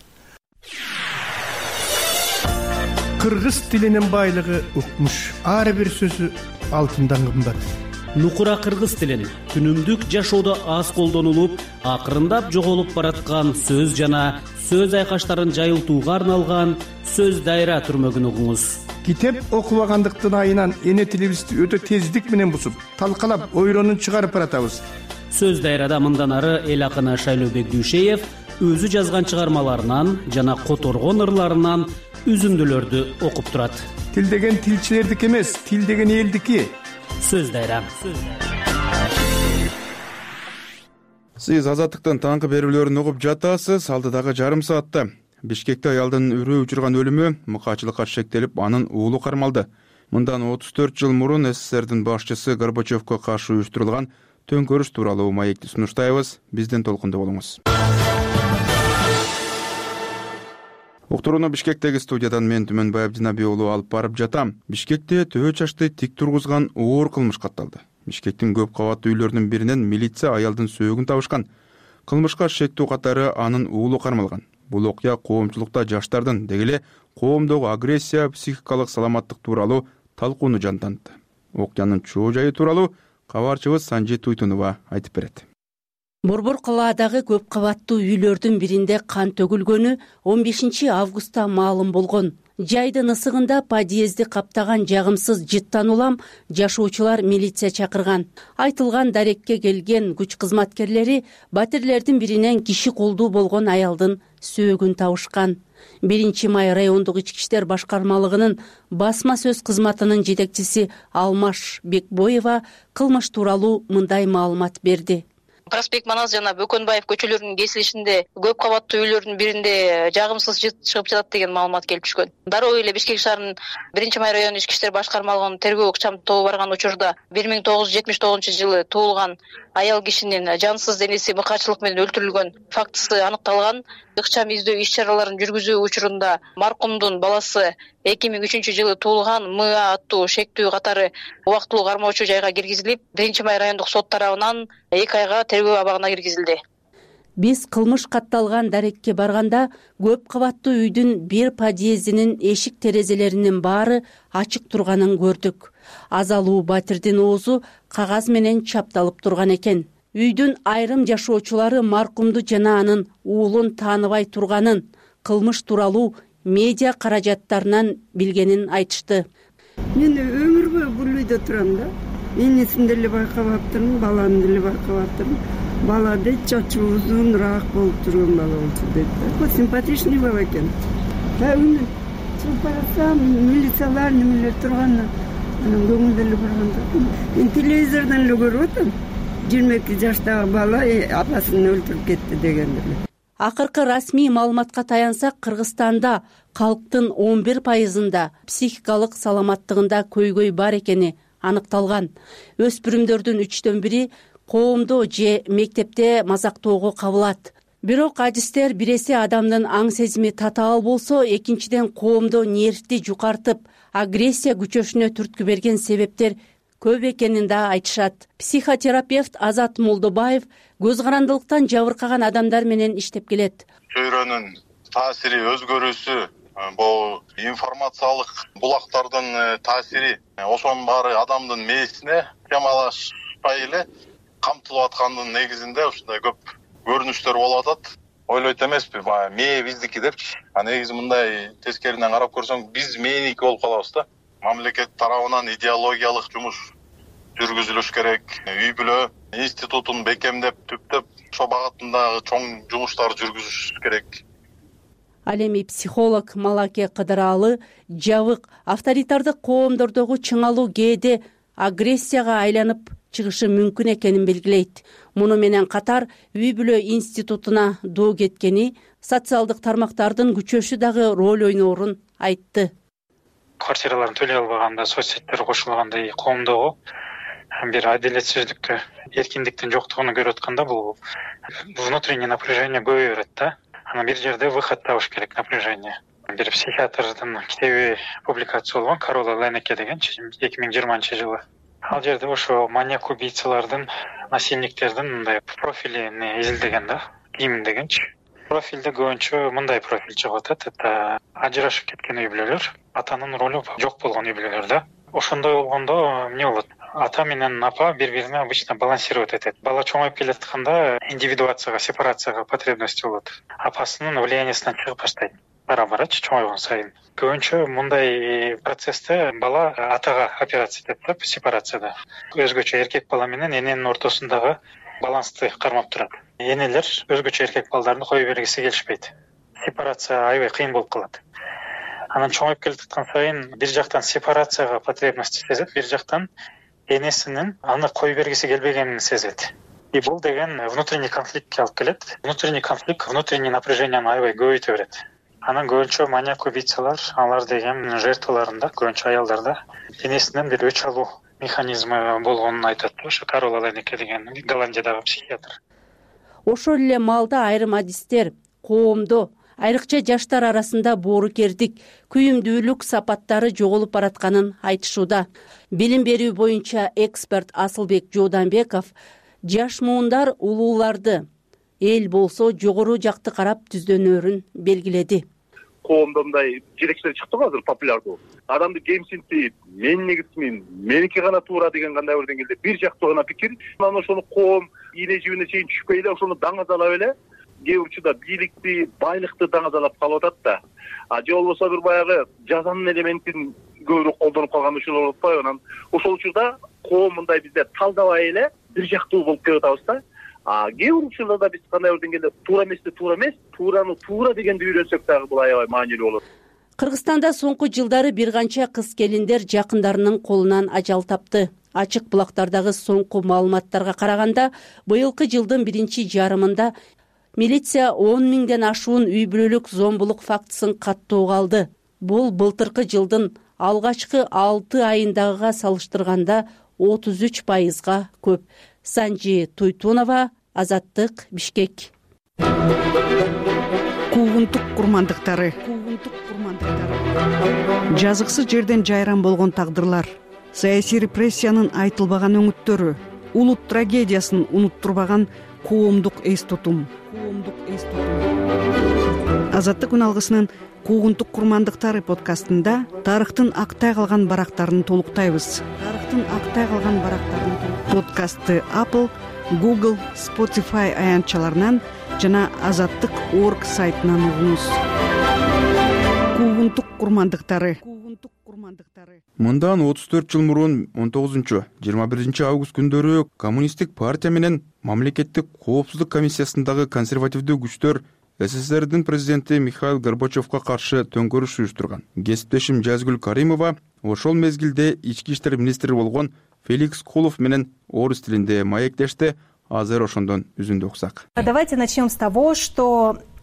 Кыргыз тилинин байлыгы укмуш. Ар бир сөзү алтындан кымбат. Нукура кыргыз тилин күнүмдүк жашоодо аз колдонулуп, акырындап жоголуп бараткан сөз жана сөз айкаштарын жайылтууга арналган сөз дайра түрмөгүн угуңуз. Китеп окубагандыктын айынан эне тилибизди өтө тездик менен бусуп, талкалап, ойронун чыгарып баратабыз. Сөз дайрада мындан ары эл акыны Шайлообек Дүйшеев өзү жазган чыгармаларынан жана которгон ырларынан үзүндүлөрдү окуп турат. Тил деген тилчилердики эмес, тил деген элдики. Сөз дайра. Сиз Азаттыктын таңкы берүүлөрүн угуп жатасыз. Алдыдагы жарым саатта Бишкекте аялдын үрөө учурган өлүмү мыкаачылыкка шектелип, анын уулу кармалды. Мындан отуз төрт жыл мурун СССРдин башчысы Горбачевко каршы уюштурулган төңкөрүш тууралуу маекти сунуштайбыз. Бизден толкунда болуңуз. Уктурууну Бишкектеги студиядан мен Түмөнбай Абдинабий уулу алып барып жатам. Бишкекте төбө чачты тик тургузган оор кылмыш катталды. Бишкектин көп кабаттуу үйлөрүнүн биринен милиция аялдын сөөгүн табышкан. Кылмышка шектүү катары анын уулу кармалган. Бул окуя коомчулукта жаштардын, деги эле коомдогу агрессия, психикалык саламаттык тууралуу талкууну жантантты. Окуянын чоо жайы тууралуу кабарчыбыз Санжи Туйтунова айтып берет. Борбор калаадагы көп кабаттуу үйлөрдүн биринде кан төгүлгөнү он бешинчи августта маалым болгон. Жайдын ысыгында подъезди каптаган жагымсыз жыттан улам жашоочулар милиция чакырган. Айтылган дарекке келген күч кызматкерлери батирлердин биринен киши колдуу болгон аялдын сөөгүн табышкан. биринчи май райондук ички иштер башкармалыгынын басма сөз кызматынын жетекчиси Алмаш Бекбоева кылмыш тууралуу мындай маалымат берди. Проспект Манас жана Бөкөнбаев көчөлөрүнүн кесилишинде көп кабаттуу үйлөрдүн биринде жагымсыз жыт чыгып жатат деген маалымат келип түшкөн. Дароо эле Бишкек шаарынын биринчи май району ички иштер башкармалыгынын тергөө ыкчам тобу барган учурда бир миң тогуз жүз жетимиш тогузунчу жылы туулган аял кишинин жансыз денеси мыкаачылык менен өлтүрүлгөн фактысы аныкталган. Ыкчам издөө иш чараларын жүргүзүү учурунда маркумдун баласы эки миң үчүнчү жылы туулган МА аттуу шектүү катары убактылуу кармоочу жайга киргизилип, биринчи май райондук сот тарабынан эки айга тергөө абагына киргизилди. Биз кылмыш катталган дарекке барганда көп кабаттуу үйдүн бир подъездинин эшик терезелеринин баары ачык турганын көрдүк. Азалуу батирдин оозу кагаз менен чапталып турган экен. Үйдүн айрым жашоочулары маркумду жана анын уулун тааныбай турганын, кылмыш тууралуу медиа каражаттарынан билгенин айтышты. Мен өмүр бою бул үйдө турам да. Энесин деле байкап аптырмын, баланы деле байкап аптырмын. Бала дейт чачы узунураак болуп турган бала болчу дейт. Симпатичный бала экен. Бүгүн чыгып барсам, милициялар немелер турган, анан көңүл деле барганда. Мен телевизордон эле көрүп атам. жыйырма эки жаштагы бала апасын өлтүрүп кетти дегендер. Акыркы расмий маалыматка таянсак, Кыргызстанда калктын он бир пайызында психикалык саламаттыгында көйгөй бар экени аныкталган. Өспүрүмдөрдүн үчтөн бири коомдо же мектепте мазактоого кабылат. Бирок адистер биресе адамдын аң сезими татаал болсо, экинчиден коомдо нервти жукартып, агрессия күчөшүнө түрткү берген себептер көп экенин да айтышат. Психотерапевт Азат Молдобаев көз карандылыктан жабыркаган адамдар менен иштеп келет. Чөйрөнүн таасири, өзгөрүүсү, бул информациялык булактардын таасири, ошонун баары адамдын мээсине темалашпай эле камтылып аткандын негизинде ушундай көп көрүнүштөр болуп атат. Ойлойт эмеспи, баягы мээ биздики депчи. А негизи мындай тескеринен карап көрсөң, биз мээники болуп калабыз да. Мамлекет тарабынан идеологиялык жумуш жүргүзүлүш керек. Үй бүлө институтун бекемдеп, түптөп, ошо багытындагы чоң жумуштар жүргүзүш керек. Ал эми психолог Малаке Кыдыралы жабык авторитардык коомдордогу чыңалуу кээде агрессияга айланып чыгышы мүмкүн экенин белгилейт. Муну менен катар үй бүлө институтуна доо кеткени, социалдык тармактардын күчөшү дагы роль ойноорун айтты. Квартираларын төлөй албаганда соцсеттер кошулгандай коомдогу бир адилетсиздикти, эркиндиктин жоктугун көрүп атканда бул внутреннее напряжение көбөйө берет да. Анан бир жерде выход табыш керек напряжение. Бир психиатрдын китеби публикация болгон, Карола Ленеке деген, эки миң жыйырманчы жылы. Ал жерде ошо маньяк убийцалардын, насильниктердин мындай профилин изилдеген да, ким дегенчи. Профилде көбүнчө мындай профиль чыгып атат. Это ажырашып кеткен үй бүлөлөр, атанын ролу жок болгон үй бүлөлөр да. Ошондой болгондо эмне болот? Ата менен апа бири-бирине обычно балансировать этет. Бала чоңоюп келатканда индивидуацияга, сепарацияга потребности болот. Апасынын влияниясынан чыгып баштайт. Бара-барачы чоңойгон сайын. Көбүнчө мындай процессте бала атага операция этет да, сепарацияда. Өзгөчө эркек бала менен эненин ортосундагы балансты кармап турат. Энелер өзгөчө эркек балдарды кое бергиси келишпейт. Сепарация аябай кыйын болуп калат. Анан чоңоюп келаткан сайын бир жактан сепарацияга потребность сезет, бир жактан энесинин аны кое бергиси келбегенин сезет. И бул деген внутренний конфликтке алып келет. Внутренний конфликт, внутренний напряжение аябай көбөйтө берет. Анан көбүнчө маньяк убийцалар, алар деген жертваларында, көбүнчө аялдарда энесинен бир өч алуу механизмы болгонун айтат. Ошо Карола Ленеке деген Голландиядагы психиатр. Ошол эле маалда айрым адистер коомдо, айрыкча жаштар арасында боорукердик, күйүмдүүлүк сапаттары жоголуп баратканын айтышууда. Билим берүү боюнча эксперт Асылбек Жооданбеков жаш муундар улууларды, эл болсо жогору жакты карап түздөнөрүн белгиледи. Коомдо мындай жетекчилер чыкты го азыр популярдуу. Адамды кемсинтип, мен негизмин, меники гана туура деген кандай бир деңгээлде бир жактуу гана пикир. Анан ошону коом ийне жибине чейин түшпөй эле ошону даңазалап эле, кээ бир учурда бийликти, байлыкты даңазалап калып атат да. А же болбосо бир баягы жазанын элементин көбүрөөк колдонуп калган учурлар болуп атпайбы? Анан ошол учурда коом мындай бизде талдабай эле бир жактуу болуп келип атабыз да. А кээ бир учурларда биз кандай бир деңгээлде туура эмести туура эмес, туураны туура дегенди үйрөнсөк дагы бул аябай маанилүү болот. Кыргызстанда соңку жылдары бир канча кыз келиндер жакындарынын колунан ажал тапты. Ачык булактардагы соңку маалыматтарга караганда, быйылкы жылдын биринчи жарымында милиция он миңден ашуун үй бүлөлүк зомбулук фактысын каттоого алды. Бул былтыркы жылдын алгачкы алты айындагыга салыштырганда отуз үч пайызга көп. Санжи Туйтунова, Азаттык, Бишкек. Куугунтук курмандыктары. Жазыксыз жерден жайран болгон тагдырлар, саясий репрессиянын айтылбаган өңүттөрү, улут трагедиясын унуттурбаган коомдук эс тутум. Азаттык күн алгысынын Куугунтук курмандыктары подкастында тарыхтын актай калган барактарын толуктайбыз. Тарыхтын актай калган барактарын подкастты Apple, Google, Spotify аянтчаларынан жана азаттык точка орг сайтынан угуңуз. Куугунтук курмандыктары. Мындан отуз төрт жыл мурун он тогузунчу жыйырма биринчи август күндөрү коммунисттик партия менен мамлекеттик коопсуздук комиссиясындагы консервативдүү күчтөр СССРдин президенти Михаил Горбачевго каршы төңкөрүш уюштурган. Кесиптешим Жазгүл Каримова ошол мезгилде ички иштер министри болгон Феликс Кулов менен орус тилинде маектешти. Азыр ошондон үзүндү уксак. Давайте начнем с того, что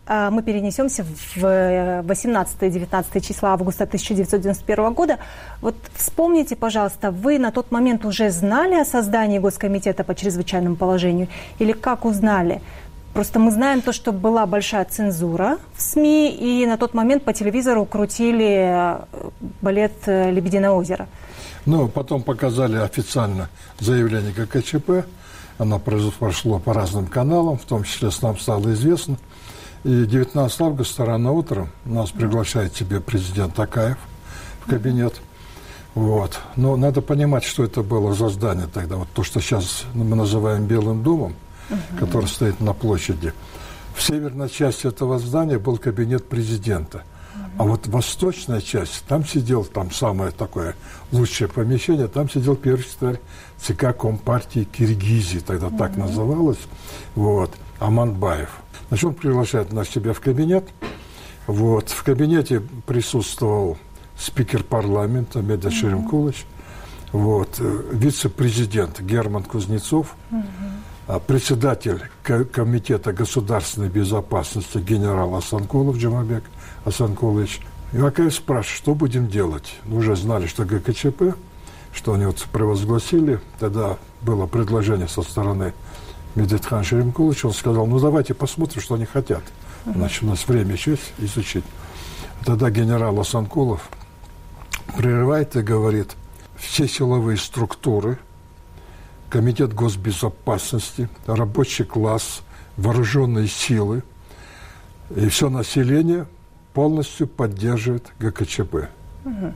мы перенесемся в восемнадцатое-девятнадцатое числа августа тысяча девятьсот девяносто первого года. Вот вспомните, пожалуйста, вы на тот момент уже знали о создании Госкомитета по чрезвычайному положению или как узнали? Просто мы знаем то, что была большая цензура в СМИ, и на тот момент по телевизору крутили балет «Лебединое озеро». Ну, потом показали официально заявление ГКЧП. Оно прошло по разным каналам, в том числе нам стало известно. И девятнадцатого августа рано утром нас приглашает тебе президент Токаев в кабинет. Вот. Но надо понимать, что это было за здание тогда. Вот то, что сейчас мы называем Белым домом, uh-huh. который стоит на площади. В северной части этого здания был кабинет президента. Uh-huh. А вот восточная часть, там сидел, там самое такое лучшее помещение, там сидел первый секретарь ЦК Компартии Киргизии, тогда uh-huh. так называлось, вот, Аманбаев. Значит, он приглашает нас к себе в кабинет. Вот. В кабинете присутствовал спикер парламента Медет mm-hmm. Шеремкулыч, вот, вице-президент Герман Кузнецов, mm-hmm. председатель Комитета государственной безопасности генерал Асанкулов Джамабек Асанкулович. И Акаев спрашивает, что будем делать. Мы уже знали, что ГКЧП, что они вот провозгласили. Тогда было предложение со стороны Медетхан Шеремкулыч, он сказал, ну давайте посмотрим, что они хотят. Значит, у нас время еще есть изучить. Тогда генерал Асанкулов прерывает и говорит, все силовые структуры, Комитет госбезопасности, рабочий класс, вооруженные силы и все население полностью поддерживает ГКЧП. Угу.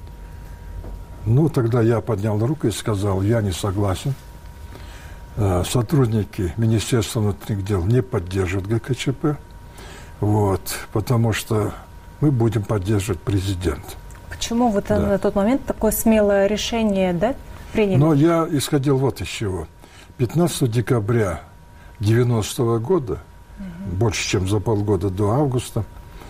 Ну, тогда я поднял руку и сказал, я не согласен. Сотрудники Министерства внутренних дел не поддерживают ГКЧП, вот, потому что мы будем поддерживать президента. Почему вы да. на тот момент такое смелое решение, да, приняли? Но я исходил вот из чего. пятнадцатого декабря девяностого года, угу. больше чем за полгода до августа,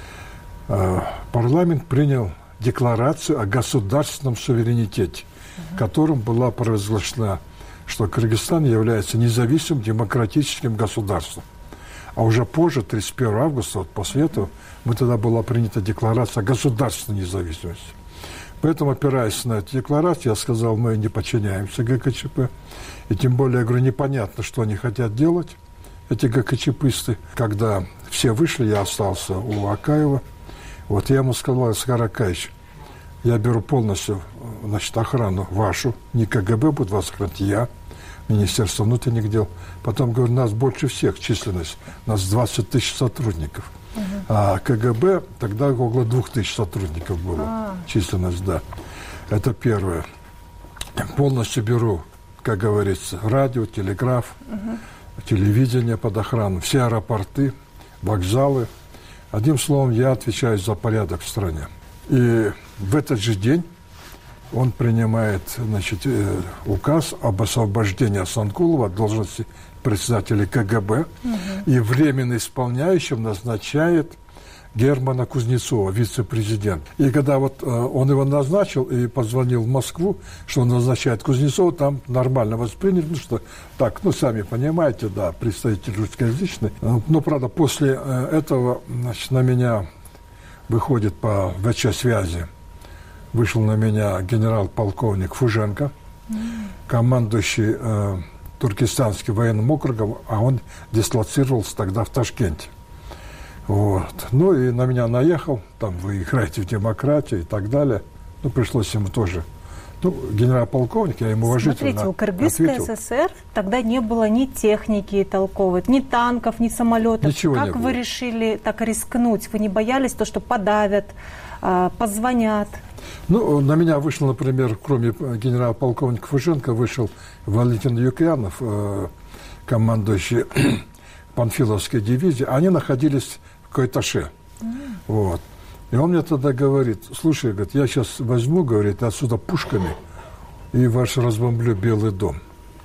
парламент принял декларацию о государственном суверенитете, угу. которым была провозглашена, что Кыргызстан является независимым демократическим государством. А уже позже, тридцать первого августа, вот после этого, мы тогда была принята декларация о государственной независимости. Поэтому, опираясь на эту декларацию, я сказал, мы не подчиняемся ГКЧП. И тем более, я говорю, непонятно, что они хотят делать, эти ГКЧПисты. Когда все вышли, я остался у Акаева. Вот я ему сказал, Аскар Акаевич, я беру полностью, значит, охрану вашу, не КГБ будет вас охранять, я, Министерство внутренних дел. Потом, говорю, нас больше всех численность, нас двадцать тысяч сотрудников. Uh-huh. А КГБ тогда около двух тысяч сотрудников было, uh-huh. численность, да. Это первое. Полностью беру, как говорится, радио, телеграф, uh-huh. телевидение под охрану, все аэропорты, вокзалы. Одним словом, я отвечаю за порядок в стране. И в этот же день он принимает, значит, э, указ об освобождении Асанкулова от должности председателя КГБ, угу. и временно исполняющим назначает Германа Кузнецова, вице-президент. И когда вот э, он его назначил и позвонил в Москву, что он назначает Кузнецова, там нормально восприняли, ну что так, ну сами понимаете, да, представитель русскоязычный. Но, правда, после э, этого, значит, на меня выходит по ВЧ-связи, вышел на меня генерал-полковник Фуженко, mm. командующий э, Туркестанским военным округом, а он дислоцировался тогда в Ташкенте. Вот. Ну и на меня наехал, там вы играете в демократию и так далее. Ну, пришлось ему тоже. Ну, генерал-полковник, я ему уважительно Смотрите, у Кыргызской ССР тогда не было ни техники толковой, ни танков, ни самолетов. Ничего как не вы было. решили так рискнуть? Вы не боялись то, что подавят, позвонят? Ну, на меня вышел, например, кроме генерал-полковника Фуженко, вышел Валентин Юкьянов, э, командующий Панфиловской дивизии. Они находились в Койташе. Mm. Вот. И он мне тогда говорит, слушай, говорит, я сейчас возьму, говорит, отсюда пушками и ваш разбомблю Белый дом.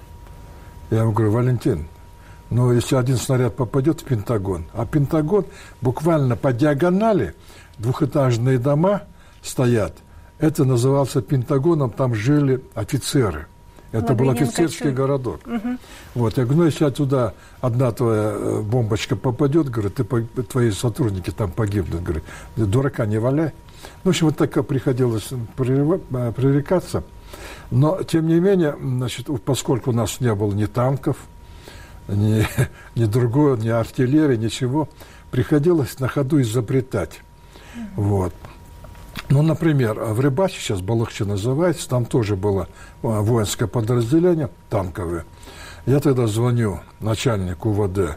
Я ему говорю, Валентин, ну, если один снаряд попадет в Пентагон, а Пентагон буквально по диагонали, двухэтажные дома стоят, это назывался Пентагоном, там жили офицеры. Это был офицерский городок. Угу. Вот, я говорю, ну, если оттуда одна твоя бомбочка попадет, говорю, ты, твои сотрудники там погибнут. Говорю, дурака не валяй. Ну, в общем, вот так приходилось пререкаться. Но, тем не менее, значит, поскольку у нас не было ни танков, ни, ни другого, ни артиллерии, ничего, приходилось на ходу изобретать. Угу. Вот. Ну, например, в Рыбаче, сейчас Балыхче называется, там тоже было воинское подразделение, танковое. Я тогда звоню начальнику УВД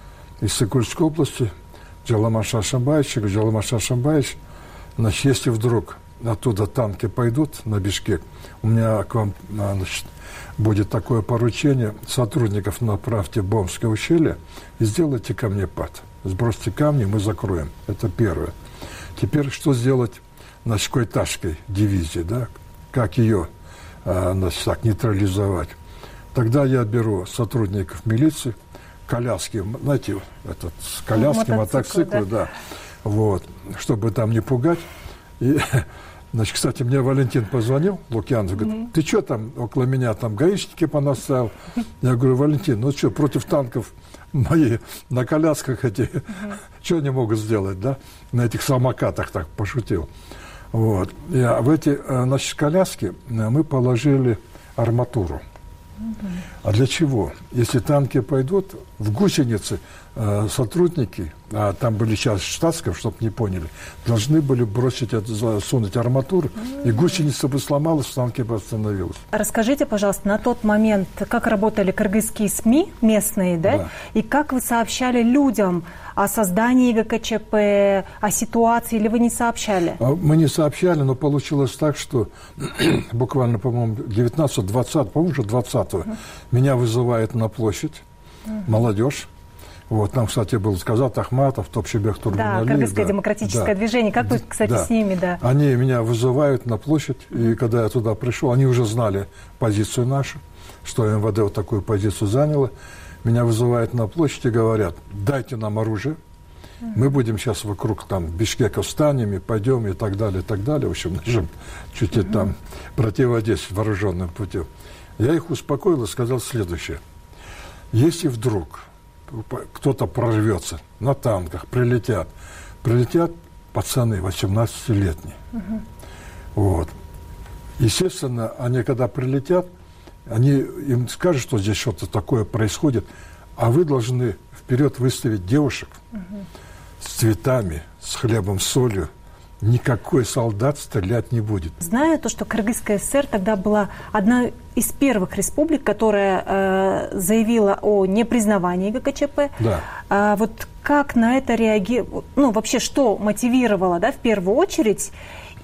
из Сыкульской области, Джаламаша Ашамбаевичу, говорю, Джаламаша Ашамбаевич, значит, если вдруг оттуда танки пойдут на Бишкек, у меня к вам, значит, будет такое поручение, сотрудников направьте в Бомское ущелье и сделайте камнепад. Сбросьте камни, мы закроем. Это первое. Теперь что сделать? Значит, Койташской дивизии, да, как ее, значит, так, нейтрализовать. Тогда я беру сотрудников милиции, коляски, знаете, этот, коляски, ну, мотоциклы, да. да, вот, чтобы там не пугать. И, значит, кстати, мне Валентин позвонил, Лукьянов, говорит, mm-hmm. ты что там около меня там гаишники понаставил? Я говорю, Валентин, ну что, против танков мои на колясках эти, mm-hmm. что они могут сделать, да? На этих самокатах, так пошутил. Вот. И в эти, значит, коляски мы положили арматуру. Mm-hmm. А для чего? Если танки пойдут, в гусеницы э, сотрудники, а там были часть штатских, чтобы не поняли, должны были бросить, засунуть арматуру, mm-hmm. и гусеница бы сломалась, танки бы остановилась. Расскажите, пожалуйста, на тот момент, как работали кыргызские СМИ местные, да? Да. И как вы сообщали людям о создании ГКЧП, о ситуации, или вы не сообщали? Мы не сообщали, но получилось так, что буквально, по-моему, девятнадцатого-двадцатого, по-моему, уже двадцатого, uh-huh. меня вызывает на площадь uh-huh. молодежь. Вот, там, кстати, был Сказат Ахматов, Топчебек Тургуналиев. Да, Кыргызское да, демократическое да, движение. Как вы, кстати, да. с ними, да? Они меня вызывают на площадь, и когда я туда пришел, они уже знали позицию нашу, что МВД вот такую позицию заняло. Меня вызывают на площадь и говорят, дайте нам оружие, uh-huh. мы будем сейчас вокруг там Бишкека встанем и пойдем и так далее, и так далее. В общем, начнем чуть ли uh-huh. там противодействовать вооруженным путем. Я их успокоил и сказал следующее. Если вдруг кто-то прорвется на танках, прилетят, прилетят пацаны восемнадцатилетние. Uh-huh. Вот. Естественно, они когда прилетят, они им скажут, что здесь что-то такое происходит, а вы должны вперед выставить девушек uh-huh. с цветами, с хлебом, с солью. Никакой солдат стрелять не будет. Знаю то, что Кыргызская ССР тогда была одна из первых республик, которая э, заявила о непризнавании ГКЧП. Да. А вот как на это реагировало, ну вообще что мотивировало, да, в первую очередь,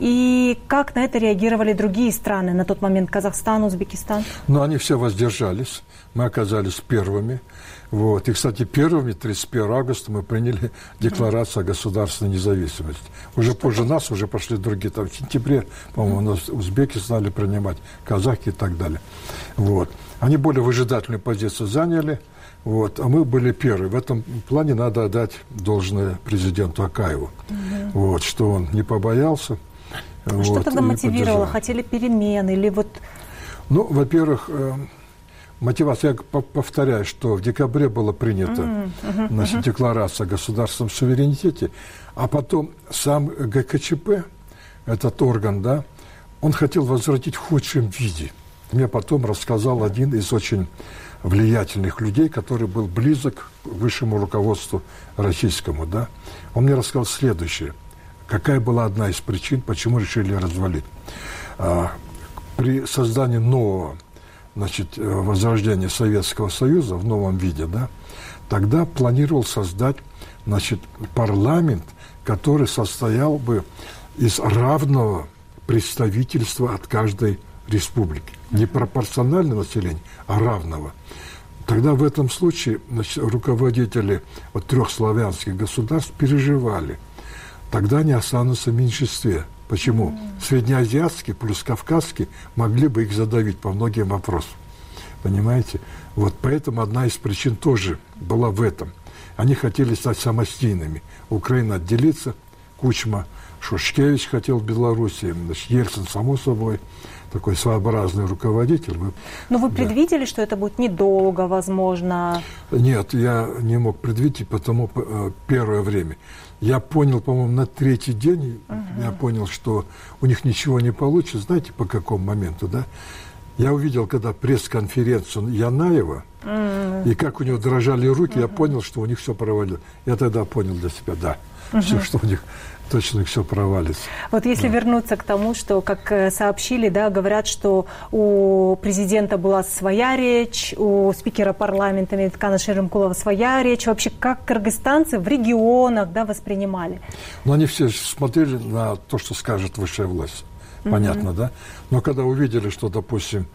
и как на это реагировали другие страны на тот момент, Казахстан, Узбекистан? Ну, они все воздержались, мы оказались первыми. Вот. И, кстати, первыми, тридцать первого августа, мы приняли декларацию о государственной независимости. Уже что позже это? Нас уже пошли другие. Там в сентябре, по-моему, у нас узбеки стали принимать, казахи и так далее. Вот. Они более выжидательную позицию заняли, вот, а мы были первые. В этом плане надо отдать должное президенту Акаеву, угу. вот, что он не побоялся. А вот, что тогда мотивировало? Поддержал. Хотели перемен или вот... Ну, во-первых... Мотивация, я повторяю, что в декабре была принята mm-hmm. Uh-huh. значит, декларация о государственном суверенитете, а потом сам ГКЧП, этот орган, да, он хотел возвратить в худшем виде. Мне потом рассказал один из очень влиятельных людей, который был близок к высшему руководству российскому, да. Он мне рассказал следующее. Какая была одна из причин, почему решили развалить? А, при создании нового, значит, возрождение Советского Союза в новом виде, да, тогда планировал создать, значит, парламент, который состоял бы из равного представительства от каждой республики. Не пропорционального населения, а равного. Тогда в этом случае, значит, руководители вот, трех славянских государств переживали. Тогда они останутся в меньшинстве. Почему? Mm. Среднеазиатские плюс кавказские могли бы их задавить по многим вопросам. Понимаете? Вот поэтому одна из причин тоже была в этом. Они хотели стать самостийными. Украина отделиться, Кучма, Шушкевич хотел в Белоруссии, значит, Ельцин, само собой. такой своеобразный руководитель. Но вы да. предвидели, что это будет недолго, возможно? Нет, я не мог предвидеть, потому первое время. Я понял, по-моему, на третий день, uh-huh. я понял, что у них ничего не получится. Знаете, по какому моменту, да? Я увидел, когда пресс-конференцию Янаева, uh-huh. и как у него дрожали руки, uh-huh. я понял, что у них все провалилось. Я тогда понял для себя, да, uh-huh. все, что у них точно все провалится. Вот если да. вернуться к тому, что, как сообщили, да, говорят, что у президента была своя речь, у спикера парламента Меткана Шерымкулова своя речь. Вообще, как кыргызстанцы в регионах, да, воспринимали? Ну, они все смотрели на то, что скажет высшая власть. Понятно, mm-hmm. да? Но когда увидели, что, допустим,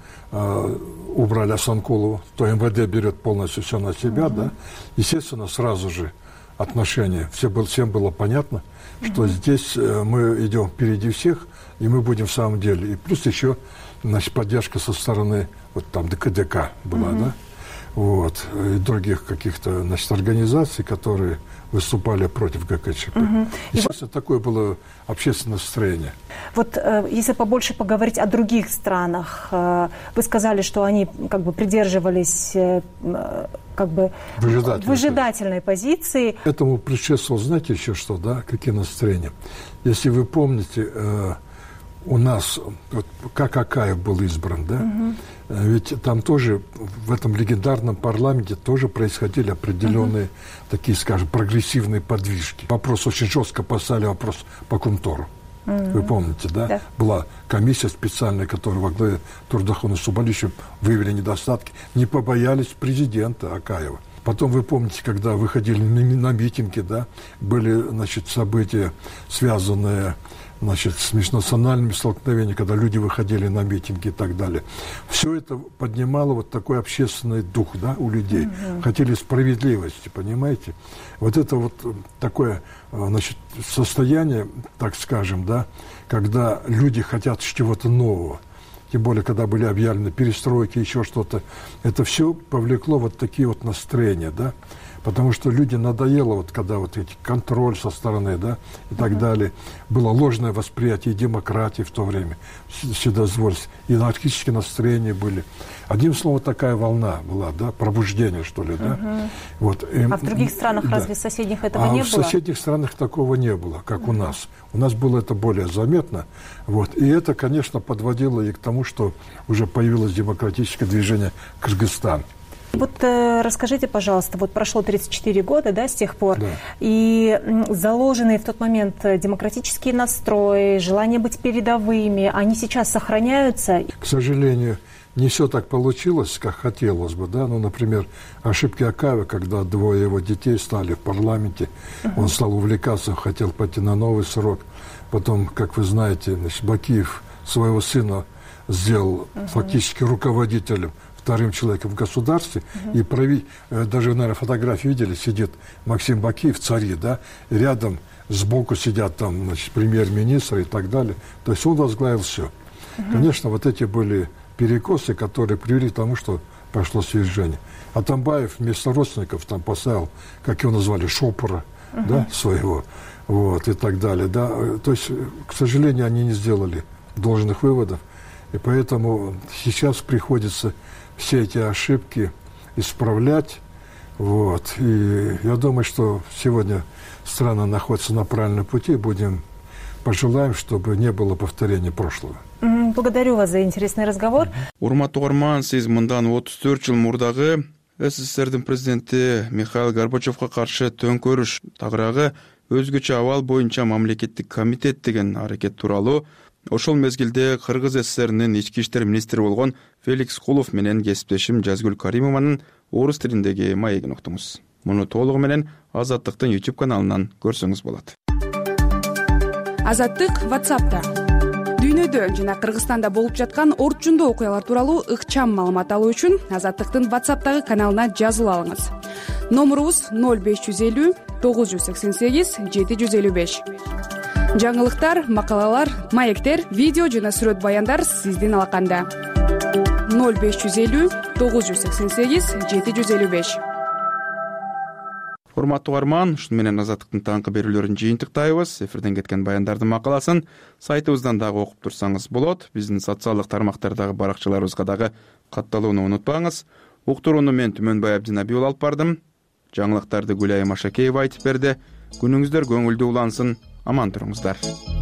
убрали Асанкулову, то эм вэ дэ берет полностью все на себя, mm-hmm. да, естественно, сразу же отношения, все было, всем было понятно, что mm-hmm. здесь мы идем впереди всех, и мы будем в самом деле. И плюс еще, значит, поддержка со стороны, вот там Дэ ка дэ ка была, mm-hmm. да, вот, и других каких-то, значит, организаций, которые выступали против гэ ка че пэ. Угу. Естественно, и... такое было общественное настроение. Вот э, если побольше поговорить о других странах, э, вы сказали, что они как бы придерживались э, как бы выжидательной, выжидательной позиции. Этому предшествовало, знаете, еще что, да, какие настроения? Если вы помните, э, у нас, вот, как Акаев был избран, да, угу. ведь там тоже, в этом легендарном парламенте тоже происходили определенные, угу. такие, скажем, прогрессивные подвижки. Вопрос очень жестко поставили, вопрос по Кумтору. Угу. Вы помните, да? да? Была комиссия специальная, которая во главе Турдахуна Субалича выявили недостатки. Не побоялись президента Акаева. Потом вы помните, когда выходили на митинги, да, были, значит, события, связанные, значит, с межнациональными столкновениями, когда люди выходили на митинги и так далее. Все это поднимало вот такой общественный дух, да, у людей. Mm-hmm. Хотели справедливости, понимаете? Вот это вот такое, значит, состояние, так скажем, да, когда люди хотят чего-то нового. Тем более, когда были объявлены перестройки, еще что-то. Это все повлекло вот такие вот настроения, да. Потому что люди надоело, вот когда вот эти контроль со стороны, да, и так uh-huh. далее. Было ложное восприятие демократии в то время, вседозвольство, и анархические настроения были. Одним словом, такая волна была, да, пробуждение, что ли, да. Uh-huh. Вот. И, а в других странах, да. разве соседних этого а не было? А в соседних странах такого не было, как uh-huh. у нас. У нас было это более заметно. Вот. И это, конечно, подводило и к тому, что уже появилось демократическое движение Кыргызстан. Вот э, расскажите, пожалуйста, вот прошло тридцать четыре года, да, с тех пор, да. и заложенные в тот момент демократические настрои, желание быть передовыми, они сейчас сохраняются? К сожалению, не все так получилось, как хотелось бы, да, ну, например, ошибки Акаева, когда двое его детей стали в парламенте, uh-huh. он стал увлекаться, хотел пойти на новый срок, потом, как вы знаете, значит, Бакиев своего сына сделал uh-huh. фактически руководителем, вторым человеком в государстве, uh-huh. и прави... даже, наверное, фотографии видели, сидит Максим Бакиев, цари, да, и рядом сбоку сидят там, значит, премьер-министр и так далее. То есть он возглавил все. Uh-huh. Конечно, вот эти были перекосы, которые привели к тому, что пошло свержение. Атамбаев вместо родственников там поставил, как его назвали, шопора, uh-huh. да, своего, вот, и так далее, да. То есть, к сожалению, они не сделали должных выводов, и поэтому сейчас приходится все эти ошибки исправлять. Вот. И я думаю, что сегодня страна находится на правильном пути. Будем пожелаем, чтобы не было повторения прошлого. Благодарю вас за интересный разговор. Урматтуу угарман, сиз мындан отуз төрт жыл мурдагы эс эс эс эрдин президенти Михаил Горбачевго каршы төңкөрүш тагыраагы өзгөчө абал боюнча мамлекеттик комитет деген аракет тууралуу ошол мезгилде Кыргыз эс эс эринин ички иштер министри болгон Феликс Кулов менен кесиптешим Жазгүл Каримованын орус тилиндеги маегин уктуңуз. Муну толугу менен Азаттыктын YouTube каналынан көрсөңүз болот. Азаттык WhatsApp'та. Дүйнөдө жана Кыргызстанда болуп жаткан орчундуу окуялар тууралуу ыкчам маалымат алуу үчүн Азаттыктын WhatsApp'тагы каналына жазылып алыңыз. Номурубуз ноль беш жүз элүү тогуз жүз сексен сегиз жети жүз элүү беш. Жаңылыктар, макалалар, маектер, видео жана сүрөт баяндар сиздин алаканда. ноль беш жүз элүү тогуз жүз сексен сегиз жети жүз элүү беш. урматтуу угарман, ушуну менен Азаттыктын таңкы берүүлөрүн жыйынтыктайбыз. Эфирден кеткен баяндардын макаласын сайтыбыздан дагы окуп турсаңыз болот. Биздин социалдык тармактардагы баракчаларыбызга дагы катталууну унутпаңыз. Уктурууну мен Түмөнбай Абдинабий алып бардым. Жаңылыктарды Гүлайым Ашакеева айтып берди. Күнүңүздөр көңүлдүү улансын. Аман туруңуздар.